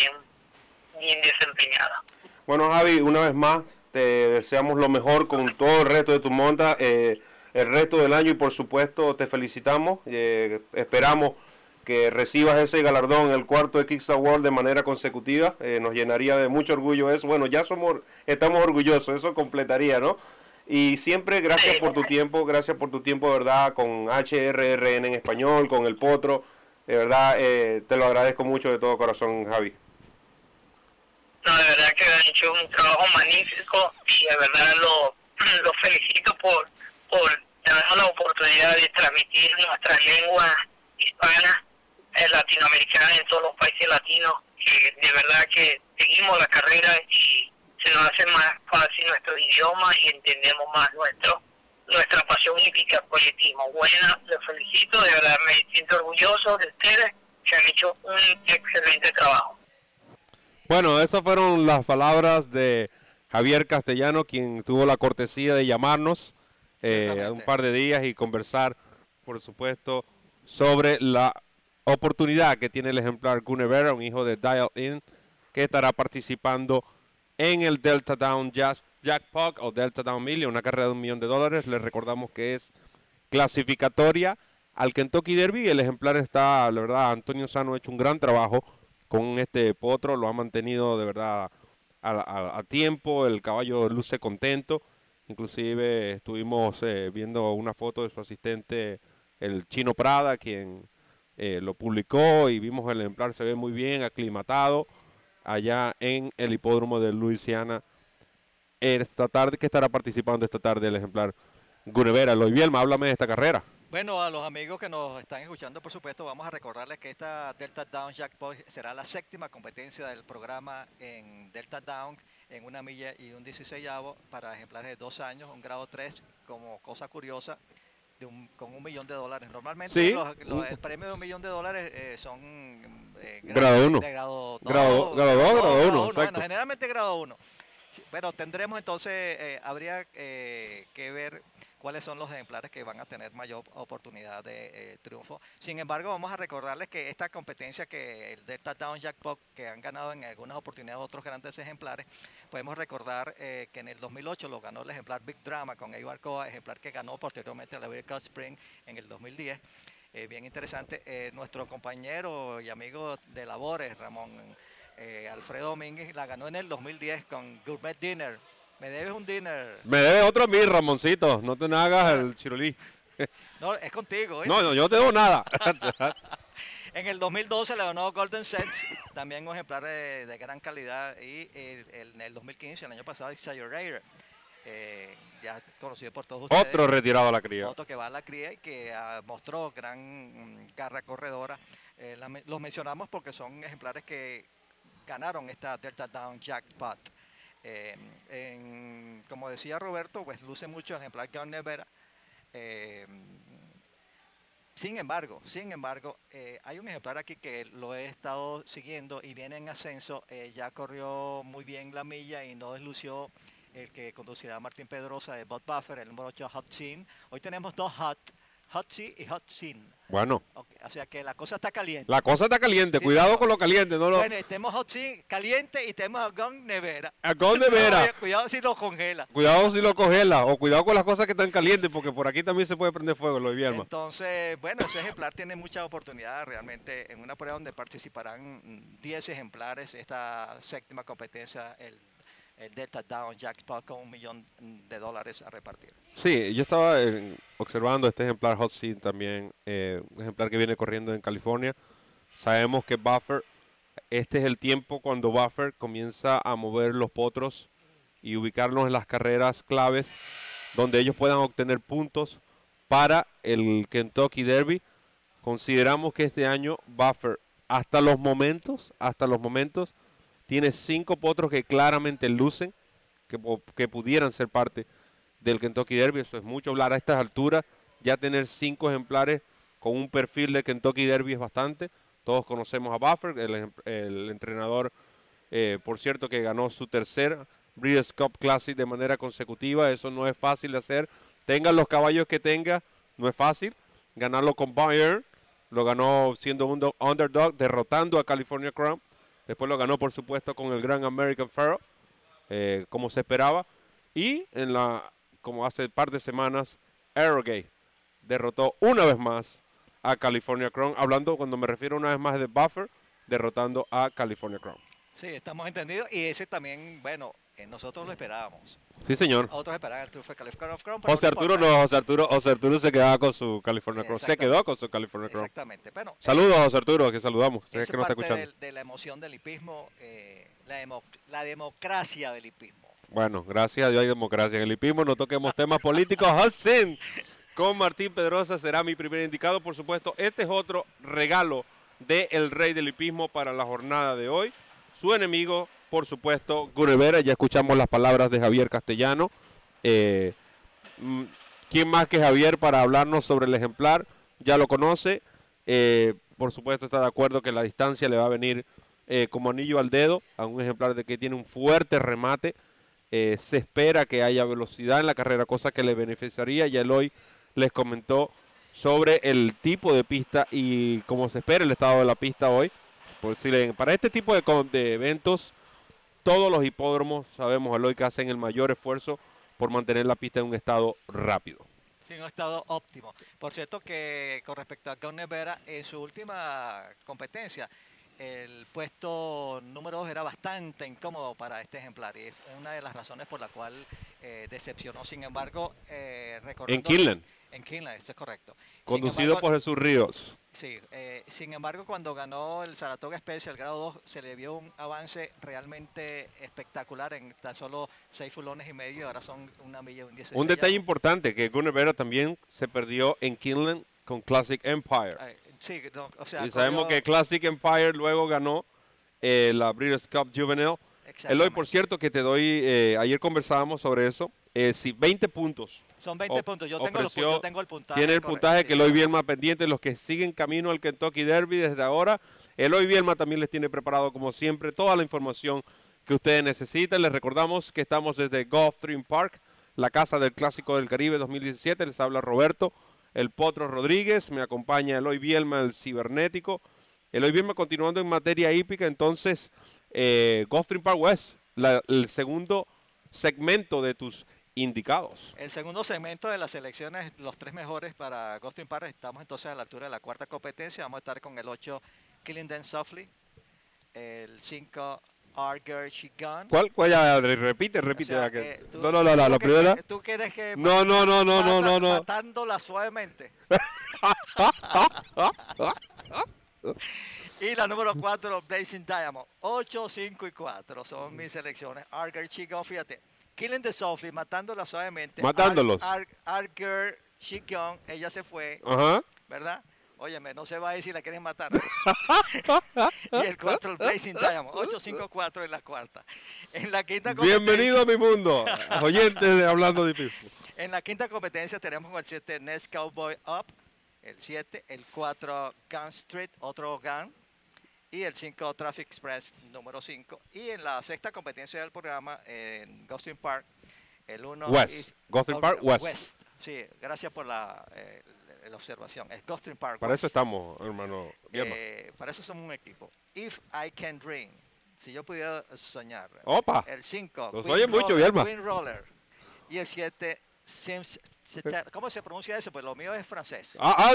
bien desempeñada. Bueno, Javi, una vez más te deseamos lo mejor con todo el resto de tu monta, el resto del año, y por supuesto te felicitamos. Esperamos que recibas ese galardón, el 4º Kickstart World, de manera consecutiva. Nos llenaría de mucho orgullo eso. Bueno, ya estamos orgullosos, eso completaría, ¿no? Y siempre gracias por tu tiempo, de verdad, con HRRN en español, con El Potro. De verdad, te lo agradezco mucho de todo corazón, Javi. No, de verdad que han hecho un trabajo magnífico, y de verdad lo felicito por darnos la oportunidad de transmitir nuestra lengua hispana, latinoamericana, en todos los países latinos, que de verdad que seguimos la carrera y se nos hace más fácil nuestro idioma y entendemos más nuestra pasión hípica, el folletismo. Buena, les felicito, de verdad me siento orgulloso de ustedes, que han hecho un excelente trabajo. Bueno, esas fueron las palabras de Javier Castellano, quien tuvo la cortesía de llamarnos un par de días y conversar, por supuesto, sobre la oportunidad que tiene el ejemplar Gunevera, un hijo de Dial In, que estará participando en el Delta Down Jackpot o Delta Down Million, una carrera de $1 millón. Les recordamos que es clasificatoria al Kentucky Derby. El ejemplar está, la verdad, Antonio Sano ha hecho un gran trabajo con este potro, lo ha mantenido de verdad a tiempo. El caballo luce contento, inclusive estuvimos viendo una foto de su asistente, el Chino Prada, quien lo publicó, y vimos el ejemplar, se ve muy bien aclimatado allá en el hipódromo de Luisiana esta tarde, que estará participando esta tarde el ejemplar Gunevera. Eloy Bielma, háblame de esta carrera. Bueno, a los amigos que nos están escuchando, por supuesto, vamos a recordarles que esta Delta Down Jackpot será la 7ª competencia del programa en Delta Down, en 1 milla y un 16avo para ejemplares de 2 años, un grado 3, como cosa curiosa, con $1 millón. Normalmente sí, el premio de $1 millón son grado 1, grado 2, grado 1, exacto. Bueno, generalmente grado 1. Pero tendremos entonces, habría que ver cuáles son los ejemplares que van a tener mayor oportunidad de triunfo. Sin embargo, vamos a recordarles que esta competencia, que el Delta Down Jackpot, que han ganado en algunas oportunidades otros grandes ejemplares, podemos recordar que en el 2008 lo ganó el ejemplar Big Drama con Eibar Coa, ejemplar que ganó posteriormente a la Breeders' Cup Spring en el 2010. Bien interesante. Nuestro compañero y amigo de labores, Ramón Alfredo Domínguez, la ganó en el 2010 con Gourmet Dinner. Me debes un dinner. Me debes otro a mí, Ramoncito. No te hagas el chirulí. No, es contigo. No, yo no te debo nada. En el 2012 le ganó Golden Sex, también un ejemplar de gran calidad. Y en el 2015, el año pasado, Exaggerator, ya conocido por todos ustedes. Otro retirado a la cría. Otro que va a la cría y que mostró gran garra corredora. Los mencionamos porque son ejemplares que ganaron esta Delta Down Jackpot. Como decía Roberto, pues luce mucho el ejemplar Gunevera. Sin embargo, hay un ejemplar aquí que lo he estado siguiendo y viene en ascenso. Ya corrió muy bien la milla y no deslució el que conducirá Martín Pedrosa de Bob Buffer, el número 8 Hot Sin. Hoy tenemos dos Hot Seat y Hot Sin. Bueno. Okay, o sea que la cosa está caliente. La cosa está caliente, Sí, cuidado señor. con lo caliente. No lo... Bueno, tenemos Hot Sin caliente y tenemos Agón nevera. Agón nevera. No, cuidado si lo congela. Cuidado si lo congela o cuidado con las cosas que están calientes porque por aquí también se puede prender fuego, lo Vilma. Entonces, bueno, ese ejemplar tiene muchas oportunidades realmente en una prueba donde participarán 10 ejemplares. Esta séptima competencia, el Delta Down Jackpot con $1 millón a repartir. Sí, yo estaba observando este ejemplar Hot Seat también, un ejemplar que viene corriendo en California. Sabemos que Buffer, este es el tiempo cuando Buffer comienza a mover los potros y ubicarlos en las carreras claves donde ellos puedan obtener puntos para el Kentucky Derby. Consideramos que este año Buffer, hasta los momentos, tiene 5 potros que claramente lucen, que pudieran ser parte del Kentucky Derby. Eso es mucho hablar a estas alturas. Ya tener 5 ejemplares con un perfil de Kentucky Derby es bastante. Todos conocemos a Buffer, el entrenador, por cierto, que ganó su tercer Breeders' Cup Classic de manera consecutiva. Eso no es fácil de hacer. Tengan los caballos que tenga, no es fácil. Ganarlo con Bayern, lo ganó siendo un underdog, derrotando a California Crown. Después lo ganó, por supuesto, con el Grand American Pharoah, como se esperaba. Y como hace un par de semanas, Arrogate derrotó una vez más a California Crown. Hablando, cuando me refiero una vez más de Buffer, derrotando a California Crown. Sí, estamos entendidos. Y ese también, bueno, nosotros lo esperábamos. Sí, señor. Otros esperaban el triunfo de California Crown. José Arturo se quedaba con su California Crown. Se quedó con su California Crown. Exactamente. Bueno, saludos a José Arturo, que saludamos. Sé eso que nos está parte escuchando. de la emoción del hipismo, la democracia del hipismo. Bueno, gracias a Dios hay democracia en el hipismo. No toquemos temas políticos. Hudson con Martín Pedrosa será mi primer indicado. Por supuesto, este es otro regalo del Rey del Hipismo para la jornada de hoy. Su enemigo, por supuesto, Gunevera. Ya escuchamos las palabras de Javier Castellano. ¿Quién más que Javier para hablarnos sobre el ejemplar? Ya lo conoce. Por supuesto, está de acuerdo que la distancia le va a venir como anillo al dedo a un ejemplar de que tiene un fuerte remate. Se espera que haya velocidad en la carrera, cosa que le beneficiaría. Ya hoy les comentó sobre el tipo de pista y cómo se espera el estado de la pista hoy. Pues, para este tipo de eventos, todos los hipódromos, sabemos, Eloy, que hacen el mayor esfuerzo por mantener la pista en un estado rápido. Sí, en un estado óptimo. Por cierto que con respecto a Gunevera, en su última competencia, el puesto número 2 era bastante incómodo para este ejemplar y es una de las razones por la cual decepcionó. Sin embargo, en Kinland. En Kinland, eso es correcto. Conducido por Jesús Ríos. Sí, sin embargo, cuando ganó el Saratoga Special, el grado 2, se le vio un avance realmente espectacular en tan solo 6 furlones y medio, ahora son 1 milla y 16. Un detalle importante, que Gunevera también se perdió en Kinland con Classic Empire. Sí, no, o sea, y sabemos que Classic Empire luego ganó la Breeders' Cup Juvenile. Eloy, por cierto, que te doy, ayer conversábamos sobre eso, 20 puntos. Son 20 puntos, yo tengo el puntaje. Tiene el puntaje que Eloy Bielma pendiente, los que siguen camino al Kentucky Derby desde ahora. Eloy Bielma también les tiene preparado, como siempre, toda la información que ustedes necesitan. Les recordamos que estamos desde Gulfstream Park, la casa del Clásico del Caribe 2017. Les habla Roberto El Potro Rodríguez, me acompaña Eloy Bielma, el cibernético. Eloy Bielma, continuando en materia hípica, entonces, Gulfstream Park West, el segundo segmento de tus indicados. El segundo segmento de las selecciones, los 3 mejores para Gulfstream Park. Estamos entonces a la altura de la cuarta competencia. Vamos a estar con el 8 Killing Them Softly, el 5 Arger Shigun. ¿Cuál? Ya, repite. O sea, no, la primera. ¿Tú quieres que no. matándola suavemente? Y la número 4, Blazing Diamond. 8, 5 y 4 son mis selecciones. Arger Shigun, fíjate. Killing the Softly, matándola suavemente. Matándolos. Arger Shigun, ella se fue. Ajá. ¿Verdad? Óyeme, no se va a ir si la quieren matar. Y el 4, el Blazing Diamond. 8, 5, 4 en la cuarta. En la quinta competencia. Bienvenido a mi mundo, oyentes de Hablando de Hipismo. En la quinta competencia tenemos el 7 Nest Cowboy Up. El 7, el 4 Gun Street, otro Gun. y el 5 Traffic Express número 5. Y en la sexta competencia del programa, en Gulfstream Park, el 1 West. Gulfstream Park West. Sí, gracias por la observación. Es Gulfstream Park Para West. eso estamos, hermano. Para eso somos un equipo. If I Can Dream. Si yo pudiera soñar. Opa. El 5. Los oye mucho, Bielma. Twin Roller. Y el 7. ¿Cómo se pronuncia eso? Pues lo mío es francés.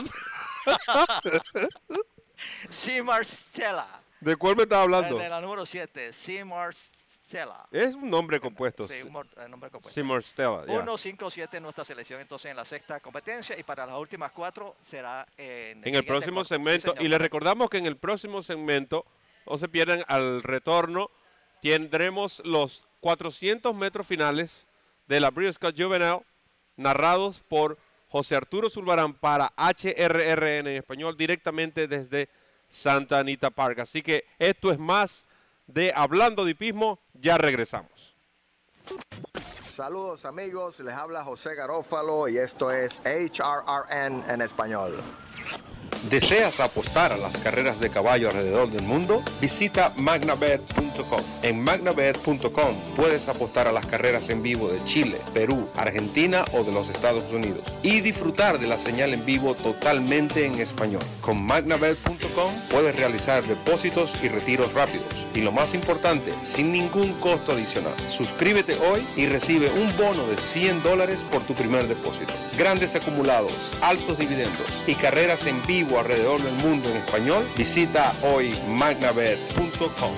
Seymour Stella. ¿De cuál me estás hablando? De la número 7. Seymour Stella. Es un nombre compuesto. Sí, un nombre compuesto. Seymour Stella. 1, 5, 7 nuestra selección entonces en la sexta competencia y para las últimas 4 será en el próximo segmento. Sí, y les recordamos que en el próximo segmento, no se pierdan, al retorno tendremos los 400 metros finales de la Breeders' Cup Juvenile narrados por José Arturo Zulbarán para HRRN en español directamente desde Santa Anita Park. Así que esto es más de Hablando de Hipismo. Ya regresamos. Saludos amigos, les habla José Garófalo y esto es HRRN en español. ¿Deseas apostar a las carreras de caballo alrededor del mundo? Visita magnabet.com. En magnabet.com puedes apostar a las carreras en vivo de Chile, Perú, Argentina o de los Estados Unidos y disfrutar de la señal en vivo totalmente en español. Con magnabet.com puedes realizar depósitos y retiros rápidos. Y lo más importante, sin ningún costo adicional. Suscríbete hoy y recibe un bono de $100 por tu primer depósito. Grandes acumulados, altos dividendos y carreras en vivo alrededor del mundo en español. Visita hoy magnabet.com.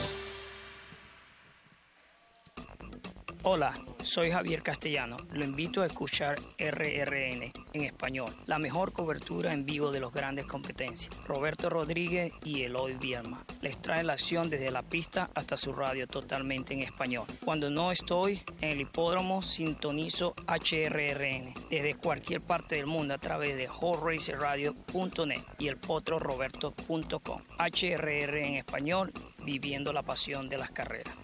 Hola, soy Javier Castellano. Lo invito a escuchar RRN en español, la mejor cobertura en vivo de las grandes competencias. Roberto Rodríguez y Eloy Bielma les traen la acción desde la pista hasta su radio totalmente en español. Cuando no estoy en el hipódromo, sintonizo HRRN desde cualquier parte del mundo a través de horserradio.net y el potroroberto.com. HRR en español, viviendo la pasión de las carreras.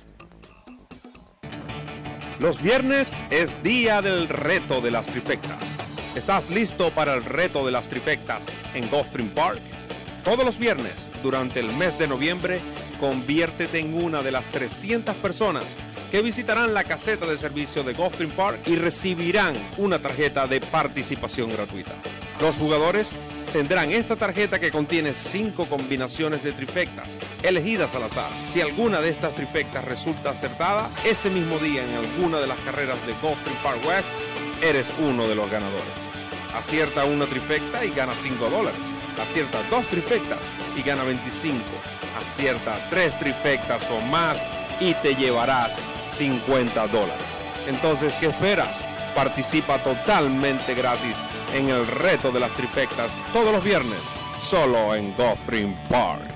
Los viernes es día del reto de las trifectas. ¿Estás listo para el reto de las trifectas en Gulfstream Park? Todos los viernes, durante el mes de noviembre, conviértete en una de las 300 personas que visitarán la caseta de servicio de Gulfstream Park y recibirán una tarjeta de participación gratuita. Los jugadores tendrán esta tarjeta que contiene 5 combinaciones de trifectas elegidas al azar. Si alguna de estas trifectas resulta acertada, ese mismo día en alguna de las carreras de Gulfstream Park West, eres uno de los ganadores. Acierta una trifecta y gana $5. Acierta 2 trifectas y gana 25. Acierta 3 trifectas o más y te llevarás $50. Entonces, ¿qué esperas? Participa totalmente gratis en el reto de las trifectas todos los viernes, solo en Gulfstream Park.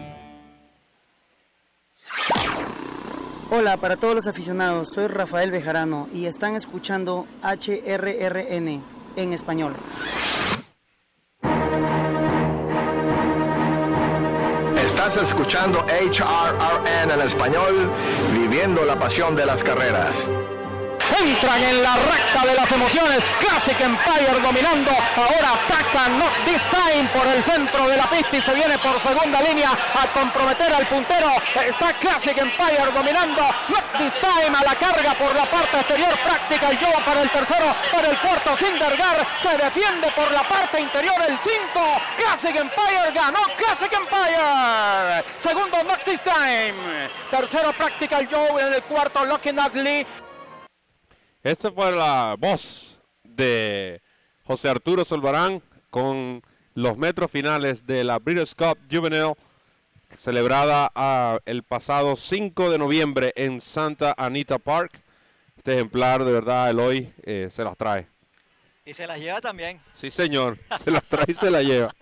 Hola para todos los aficionados, soy Rafael Bejarano y están escuchando HRRN en español. Estás escuchando HRRN en español, viviendo la pasión de las carreras. Entran en la recta de las emociones. Classic Empire dominando. Ahora ataca Not This Time por el centro de la pista y se viene por segunda línea a comprometer al puntero. Está Classic Empire dominando. Not This Time a la carga por la parte exterior. Practical Joe para el tercero. Para el cuarto Syndergaard. Se defiende por la parte interior el 5. Classic Empire ganó. Classic Empire. Segundo Not This Time. Tercero Practical Joe. En el cuarto Lucky Knock Lee. Esa fue la voz de José Arturo Zulbarán con los metros finales de la Breeders' Cup Juvenile, celebrada el pasado 5 de noviembre en Santa Anita Park. Este ejemplar, de verdad, Eloy, se las trae. Y se las lleva también. Sí, señor, se las trae y se las lleva.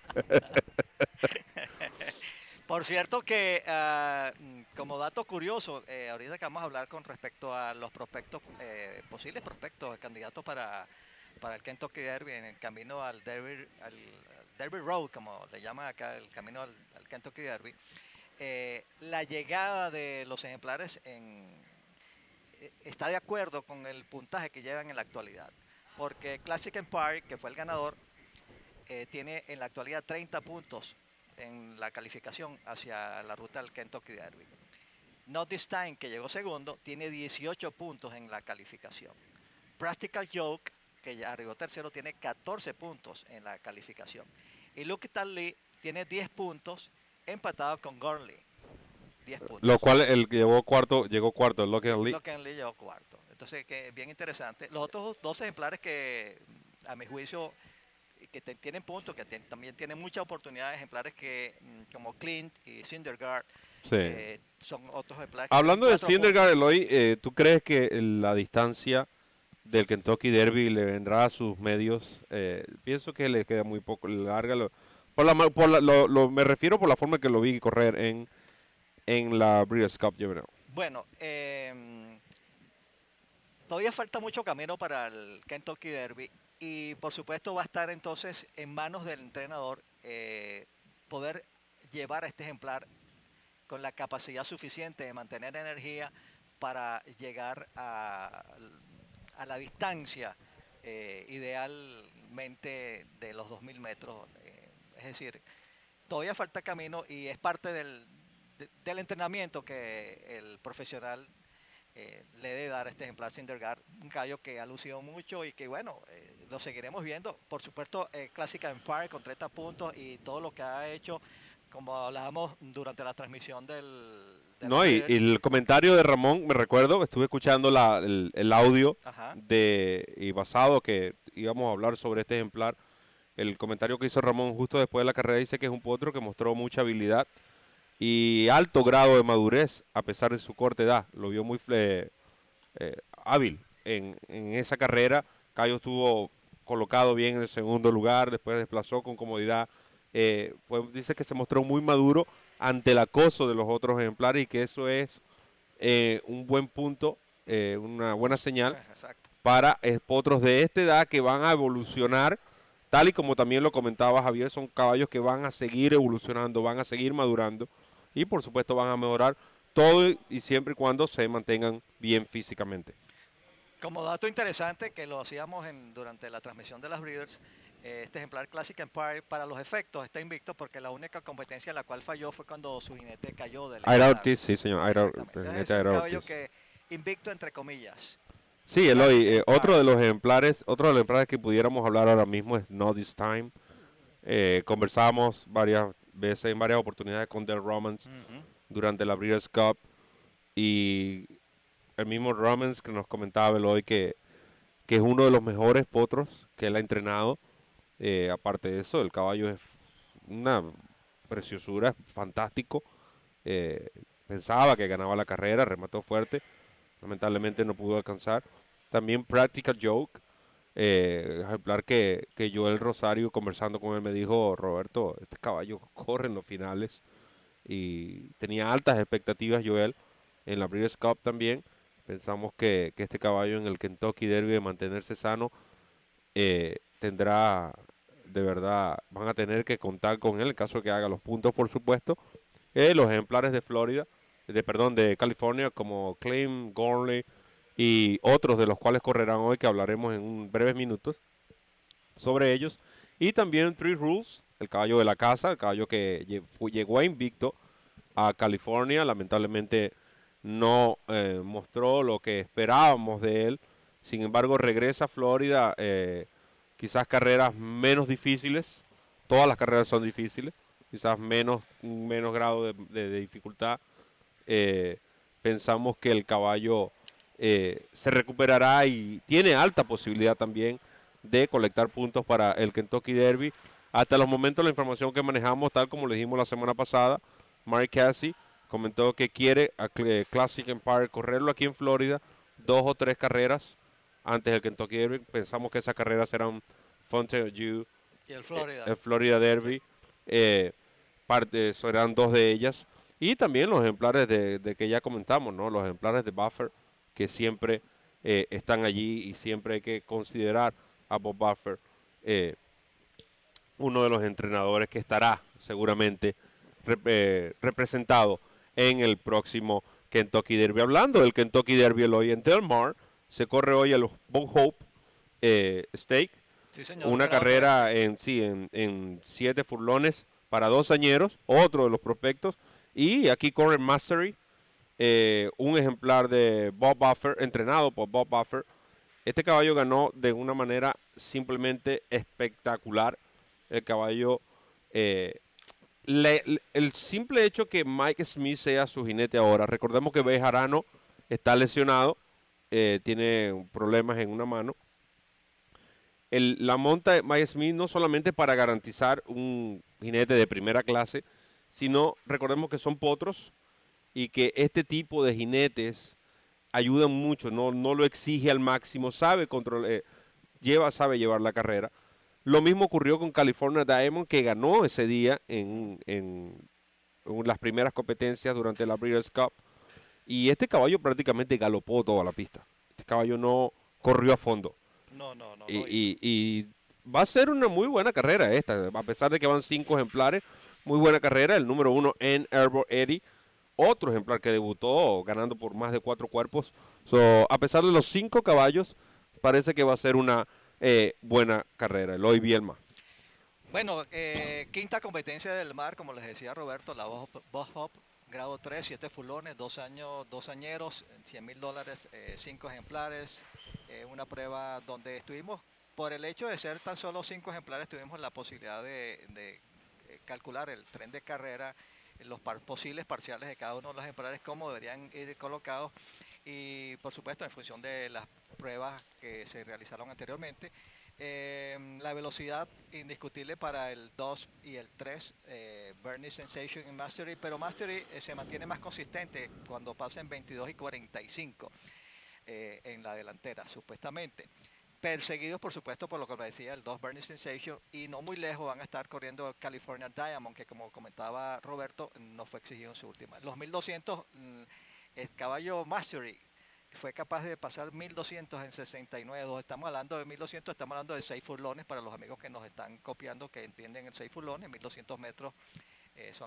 Por cierto que, como dato curioso, ahorita que vamos a hablar con respecto a los prospectos, posibles prospectos, candidatos para el Kentucky Derby, en el camino al Derby Road, como le llaman acá, el camino al Kentucky Derby, la llegada de los ejemplares está de acuerdo con el puntaje que llevan en la actualidad. Porque Classic Empire, que fue el ganador, tiene en la actualidad 30 puntos en la calificación hacia la ruta del Kentucky Derby. Not This Time, que llegó segundo, tiene 18 puntos en la calificación. Practical Joke, que ya arribó tercero, tiene 14 puntos en la calificación. Y Lucky Lee tiene 10 puntos, empatado con Gurnley. 10 puntos. Lo cual el que llegó cuarto, el Lucky Lee. Lucky Lee llegó cuarto. Entonces, que es bien interesante. Los otros dos ejemplares que, a mi juicio, que tienen puntos, que también tienen muchas oportunidades, ejemplares que, como Clint y Syndergaard, Sí. son otros ejemplares. Hablando de 4 Syndergaard, Eloy, ¿tú crees que la distancia del Kentucky Derby le vendrá a sus medios? Pienso que le queda muy poco larga. Me refiero por la forma que lo vi correr en la Breeders' Cup Juvenile. Bueno, todavía falta mucho camino para el Kentucky Derby y por supuesto va a estar entonces en manos del entrenador poder llevar a este ejemplar con la capacidad suficiente de mantener energía para llegar a la distancia idealmente de los 2.000 metros. Es decir, todavía falta camino y es parte del entrenamiento que el profesional le debe dar a este ejemplar Syndergaard, un caballo que ha lucido mucho y que bueno, lo seguiremos viendo. Por supuesto, Classic Empire con 30 puntos y todo lo que ha hecho, como hablábamos durante la transmisión y el comentario de Ramón, me recuerdo, estuve escuchando el audio y basado que íbamos a hablar sobre este ejemplar. El comentario que hizo Ramón justo después de la carrera dice que es un potro que mostró mucha habilidad y alto grado de madurez a pesar de su corta edad. Lo vio muy hábil en esa carrera. Cayo estuvo colocado bien en el segundo lugar, después desplazó con comodidad. Dice que se mostró muy maduro ante el acoso de los otros ejemplares y que eso es un buen punto, una buena señal para potros de esta edad que van a evolucionar, tal y como también lo comentaba Javier. Son caballos que van a seguir evolucionando, van a seguir madurando y por supuesto van a mejorar todo y siempre y cuando se mantengan bien físicamente. Como dato interesante que lo hacíamos durante la transmisión de las Breeders, este ejemplar Classic Empire para los efectos está invicto porque la única competencia en la cual falló fue cuando su jinete cayó del Ira Ortiz, sí señor, es un caballo que invicto entre comillas. Sí, Eloy, otro de los ejemplares que pudiéramos hablar ahora mismo es Not This Time. Conversamos varias veces, en varias oportunidades con Del Romans durante la Breeders' Cup y el mismo Romans que nos comentaba Eloy que es uno de los mejores potros que él ha entrenado. Aparte de eso, el caballo es una preciosura, es fantástico. Pensaba que ganaba la carrera, remató fuerte, lamentablemente no pudo alcanzar. También Practical Joke, ejemplar que Joel Rosario, conversando con él, me dijo: Roberto, este caballo corre en los finales, y tenía altas expectativas Joel en la Breeders' Cup también. Pensamos que este caballo en el Kentucky Derby, de mantenerse sano, tendrá, de verdad, van a tener que contar con él en caso de que haga los puntos, por supuesto. Los ejemplares de California, como Clint, Gurnley y otros de los cuales correrán hoy, que hablaremos en breves minutos sobre ellos. Y también Three Rules, el caballo de la casa, el caballo que llegó a invicto a California. Lamentablemente no mostró lo que esperábamos de él. Sin embargo, regresa a Florida, quizás carreras menos difíciles. Todas las carreras son difíciles, quizás menos grado de dificultad. Pensamos que el caballo se recuperará y tiene alta posibilidad también de colectar puntos para el Kentucky Derby. Hasta los momentos, la información que manejamos, tal como le dijimos la semana pasada, Mark Cassie comentó que quiere a Classic Empire correrlo aquí en Florida 2 o 3 carreras antes del Kentucky Derby. Pensamos que esas carreras serán Fontainebleau y el Florida, Derby. Serán 2 de ellas. Y también los ejemplares de que ya comentamos, ¿no? Los ejemplares de Buffer, que siempre están allí, y siempre hay que considerar a Bob Buffer, uno de los entrenadores que estará seguramente representado en el próximo Kentucky Derby. Hablando del Kentucky Derby, hoy en Del Mar se corre hoy el Bon Hope Stake, sí, señor, una carrera en 7 furlones para 2 añeros, otro de los prospectos. Y aquí corre Mastery, un ejemplar de Bob Buffer, entrenado por Bob Buffer. Este caballo ganó de una manera simplemente espectacular. El caballo, el simple hecho que Mike Smith sea su jinete ahora, recordemos que Bejarano está lesionado, tiene problemas en una mano. La monta de Mike Smith no solamente para garantizar un jinete de primera clase, sino recordemos que son potros y que este tipo de jinetes ayudan mucho, no lo exige al máximo, sabe llevar la carrera. Lo mismo ocurrió con California Diamond, que ganó ese día en las primeras competencias durante la Breeders' Cup. Y este caballo prácticamente galopó toda la pista. Este caballo no corrió a fondo. No. Y va a ser una muy buena carrera esta, a pesar de que van 5 ejemplares. Muy buena carrera. El número 1 en Arbor Eddie, otro ejemplar que debutó ganando por más de 4 cuerpos. A pesar de los 5 caballos, parece que va a ser una buena carrera. Eloy Bielma. Bueno, quinta competencia del mar, como les decía Roberto, la Boss Hop, grado 3, 7 fulones, 2 añeros, $100,000, 5 ejemplares. Una prueba donde estuvimos, por el hecho de ser tan solo 5 ejemplares, tuvimos la posibilidad de calcular el tren de carrera, los posibles parciales de cada uno de los ejemplares, cómo deberían ir colocados, y por supuesto en función de las pruebas que se realizaron anteriormente. La velocidad indiscutible para el 2 y el 3, Bernie Sensation y Mastery, pero Mastery se mantiene más consistente cuando pasa en 22 y 45 en la delantera, supuestamente. Perseguidos, por supuesto, por lo que me decía el 2 Bernie Sensation, y no muy lejos van a estar corriendo California Diamond, que como comentaba Roberto, no fue exigido en su última. Los 1200, el caballo Mastery fue capaz de pasar 1200 en 69.2. Estamos hablando de 1200, estamos hablando de 6 furlones para los amigos que nos están copiando, que entienden el 6 furlones. 1200 metros son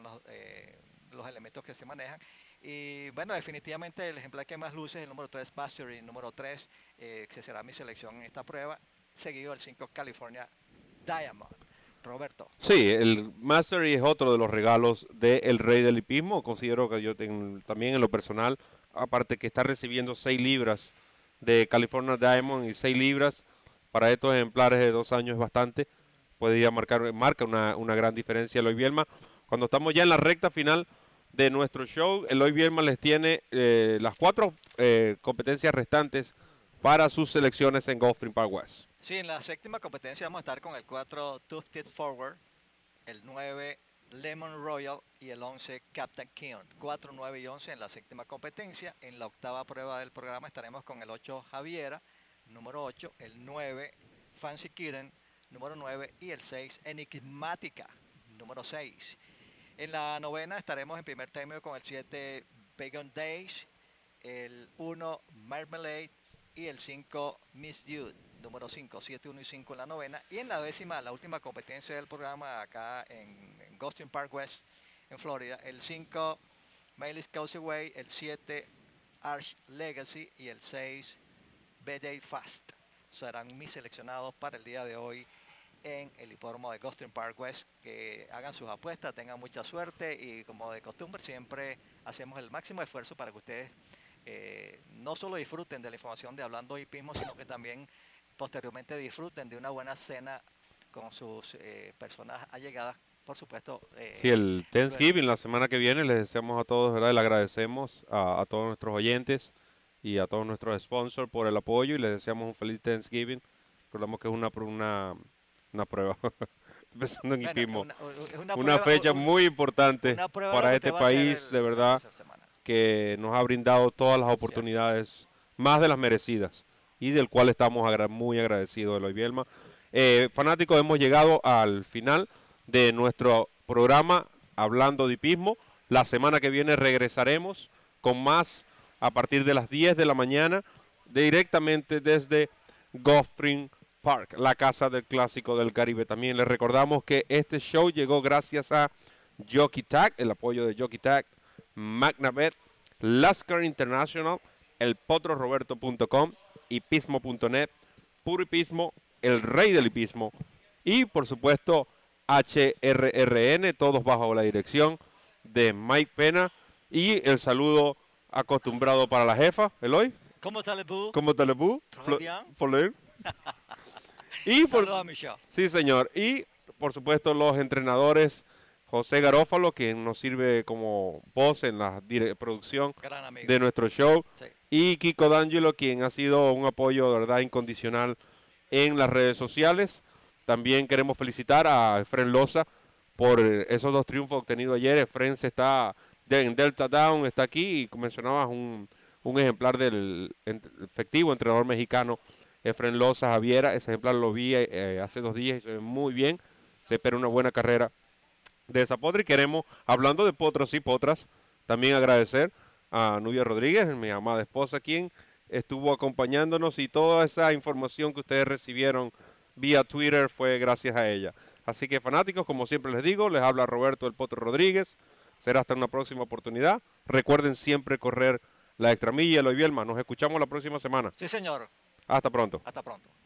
los elementos que se manejan. Y bueno, definitivamente el ejemplar que más luce es el número 3 Mastery, el número 3, que será mi selección en esta prueba, seguido del 5 California Diamond. Roberto. Sí, el Mastery es otro de los regalos del Rey del Hipismo. Considero que yo también en lo personal, aparte que está recibiendo 6 libras de California Diamond, y 6 libras para estos ejemplares de 2 años es bastante. Marca una gran diferencia Eloy Bielma. Cuando estamos ya en la recta final de nuestro show, Eloy Bielma les tiene las 4 competencias restantes para sus selecciones en Gulfstream Park West. Sí, en la séptima competencia vamos a estar con el 4 Tufted Forward, el 9 Lemon Royal y el 11 Captain Keon. 4, 9 y 11 en la séptima competencia. En la octava prueba del programa estaremos con el 8 Javiera, número 8, el 9 Fancy Kitten, número 9, y el 6 Enigmática, número 6. En la novena estaremos en primer término con el 7 Pagan Days, el 1 Marmalade y el 5 Miss Jude, número 5, 7, 1 y 5 en la novena. Y en la décima, la última competencia del programa acá en Gulfstream Park West, en Florida, el 5 Maylis Causeway, el 7 Arch Legacy y el 6 B-Day Fast. Serán mis seleccionados para el día de hoy en el hipódromo de Gulfstream Park West. Que hagan sus apuestas, tengan mucha suerte, y como de costumbre siempre hacemos el máximo esfuerzo para que ustedes no solo disfruten de la información de Hablando Hipismo, sino que también posteriormente disfruten de una buena cena con sus personas allegadas, por supuesto. Sí, el Thanksgiving la semana que viene, les deseamos a todos, ¿verdad? Y le agradecemos a todos nuestros oyentes y a todos nuestros sponsors por el apoyo, y les deseamos un feliz Thanksgiving. Recordamos que es una prueba, empezando en hipismo, una fecha muy importante para este país, de verdad, que nos ha brindado todas las oportunidades, más de las merecidas, y del cual estamos muy agradecidos, Eloy Bielma. Fanáticos, hemos llegado al final de nuestro programa Hablando de Hipismo. La semana que viene regresaremos con más a partir de las 10 de la mañana, directamente desde Gulfstream Park, la casa del Clásico del Caribe. También les recordamos que este show llegó gracias a Jockey Tag, el apoyo de Jockey Tag, Magnabet, Lascar International, elpotroroberto.com, hipismo.net, Puro Hipismo, el Rey del Hipismo, y por supuesto HRRN, todos bajo la dirección de Mike Pena. Y el saludo acostumbrado para la jefa, Eloy. ¿Cómo está el bú? ¿Cómo está el bú? Y Saludos a Michelle. sí, señor. Y, por supuesto, los entrenadores, José Garófalo, quien nos sirve como voz en la producción de nuestro show. Sí. Y Kiko D'Angelo, quien ha sido un apoyo de verdad incondicional en las redes sociales. También queremos felicitar a Efren Loza por esos 2 triunfos obtenidos ayer. Efren está en Delta Down, está aquí, y mencionabas un ejemplar del efectivo entrenador mexicano Efren Loza Javiera. Ese ejemplar lo vi hace 2 días y se ve muy bien. Se espera una buena carrera de esa potra. Y queremos, hablando de potros y potras, también agradecer a Nubia Rodríguez, mi amada esposa, quien estuvo acompañándonos, y toda esa información que ustedes recibieron vía Twitter fue gracias a ella. Así que, fanáticos, como siempre les digo, les habla Roberto el Potro Rodríguez. Será hasta una próxima oportunidad. Recuerden siempre correr la extra milla. Eloy Bielma, nos escuchamos la próxima semana. Sí, señor. Hasta pronto. Hasta pronto.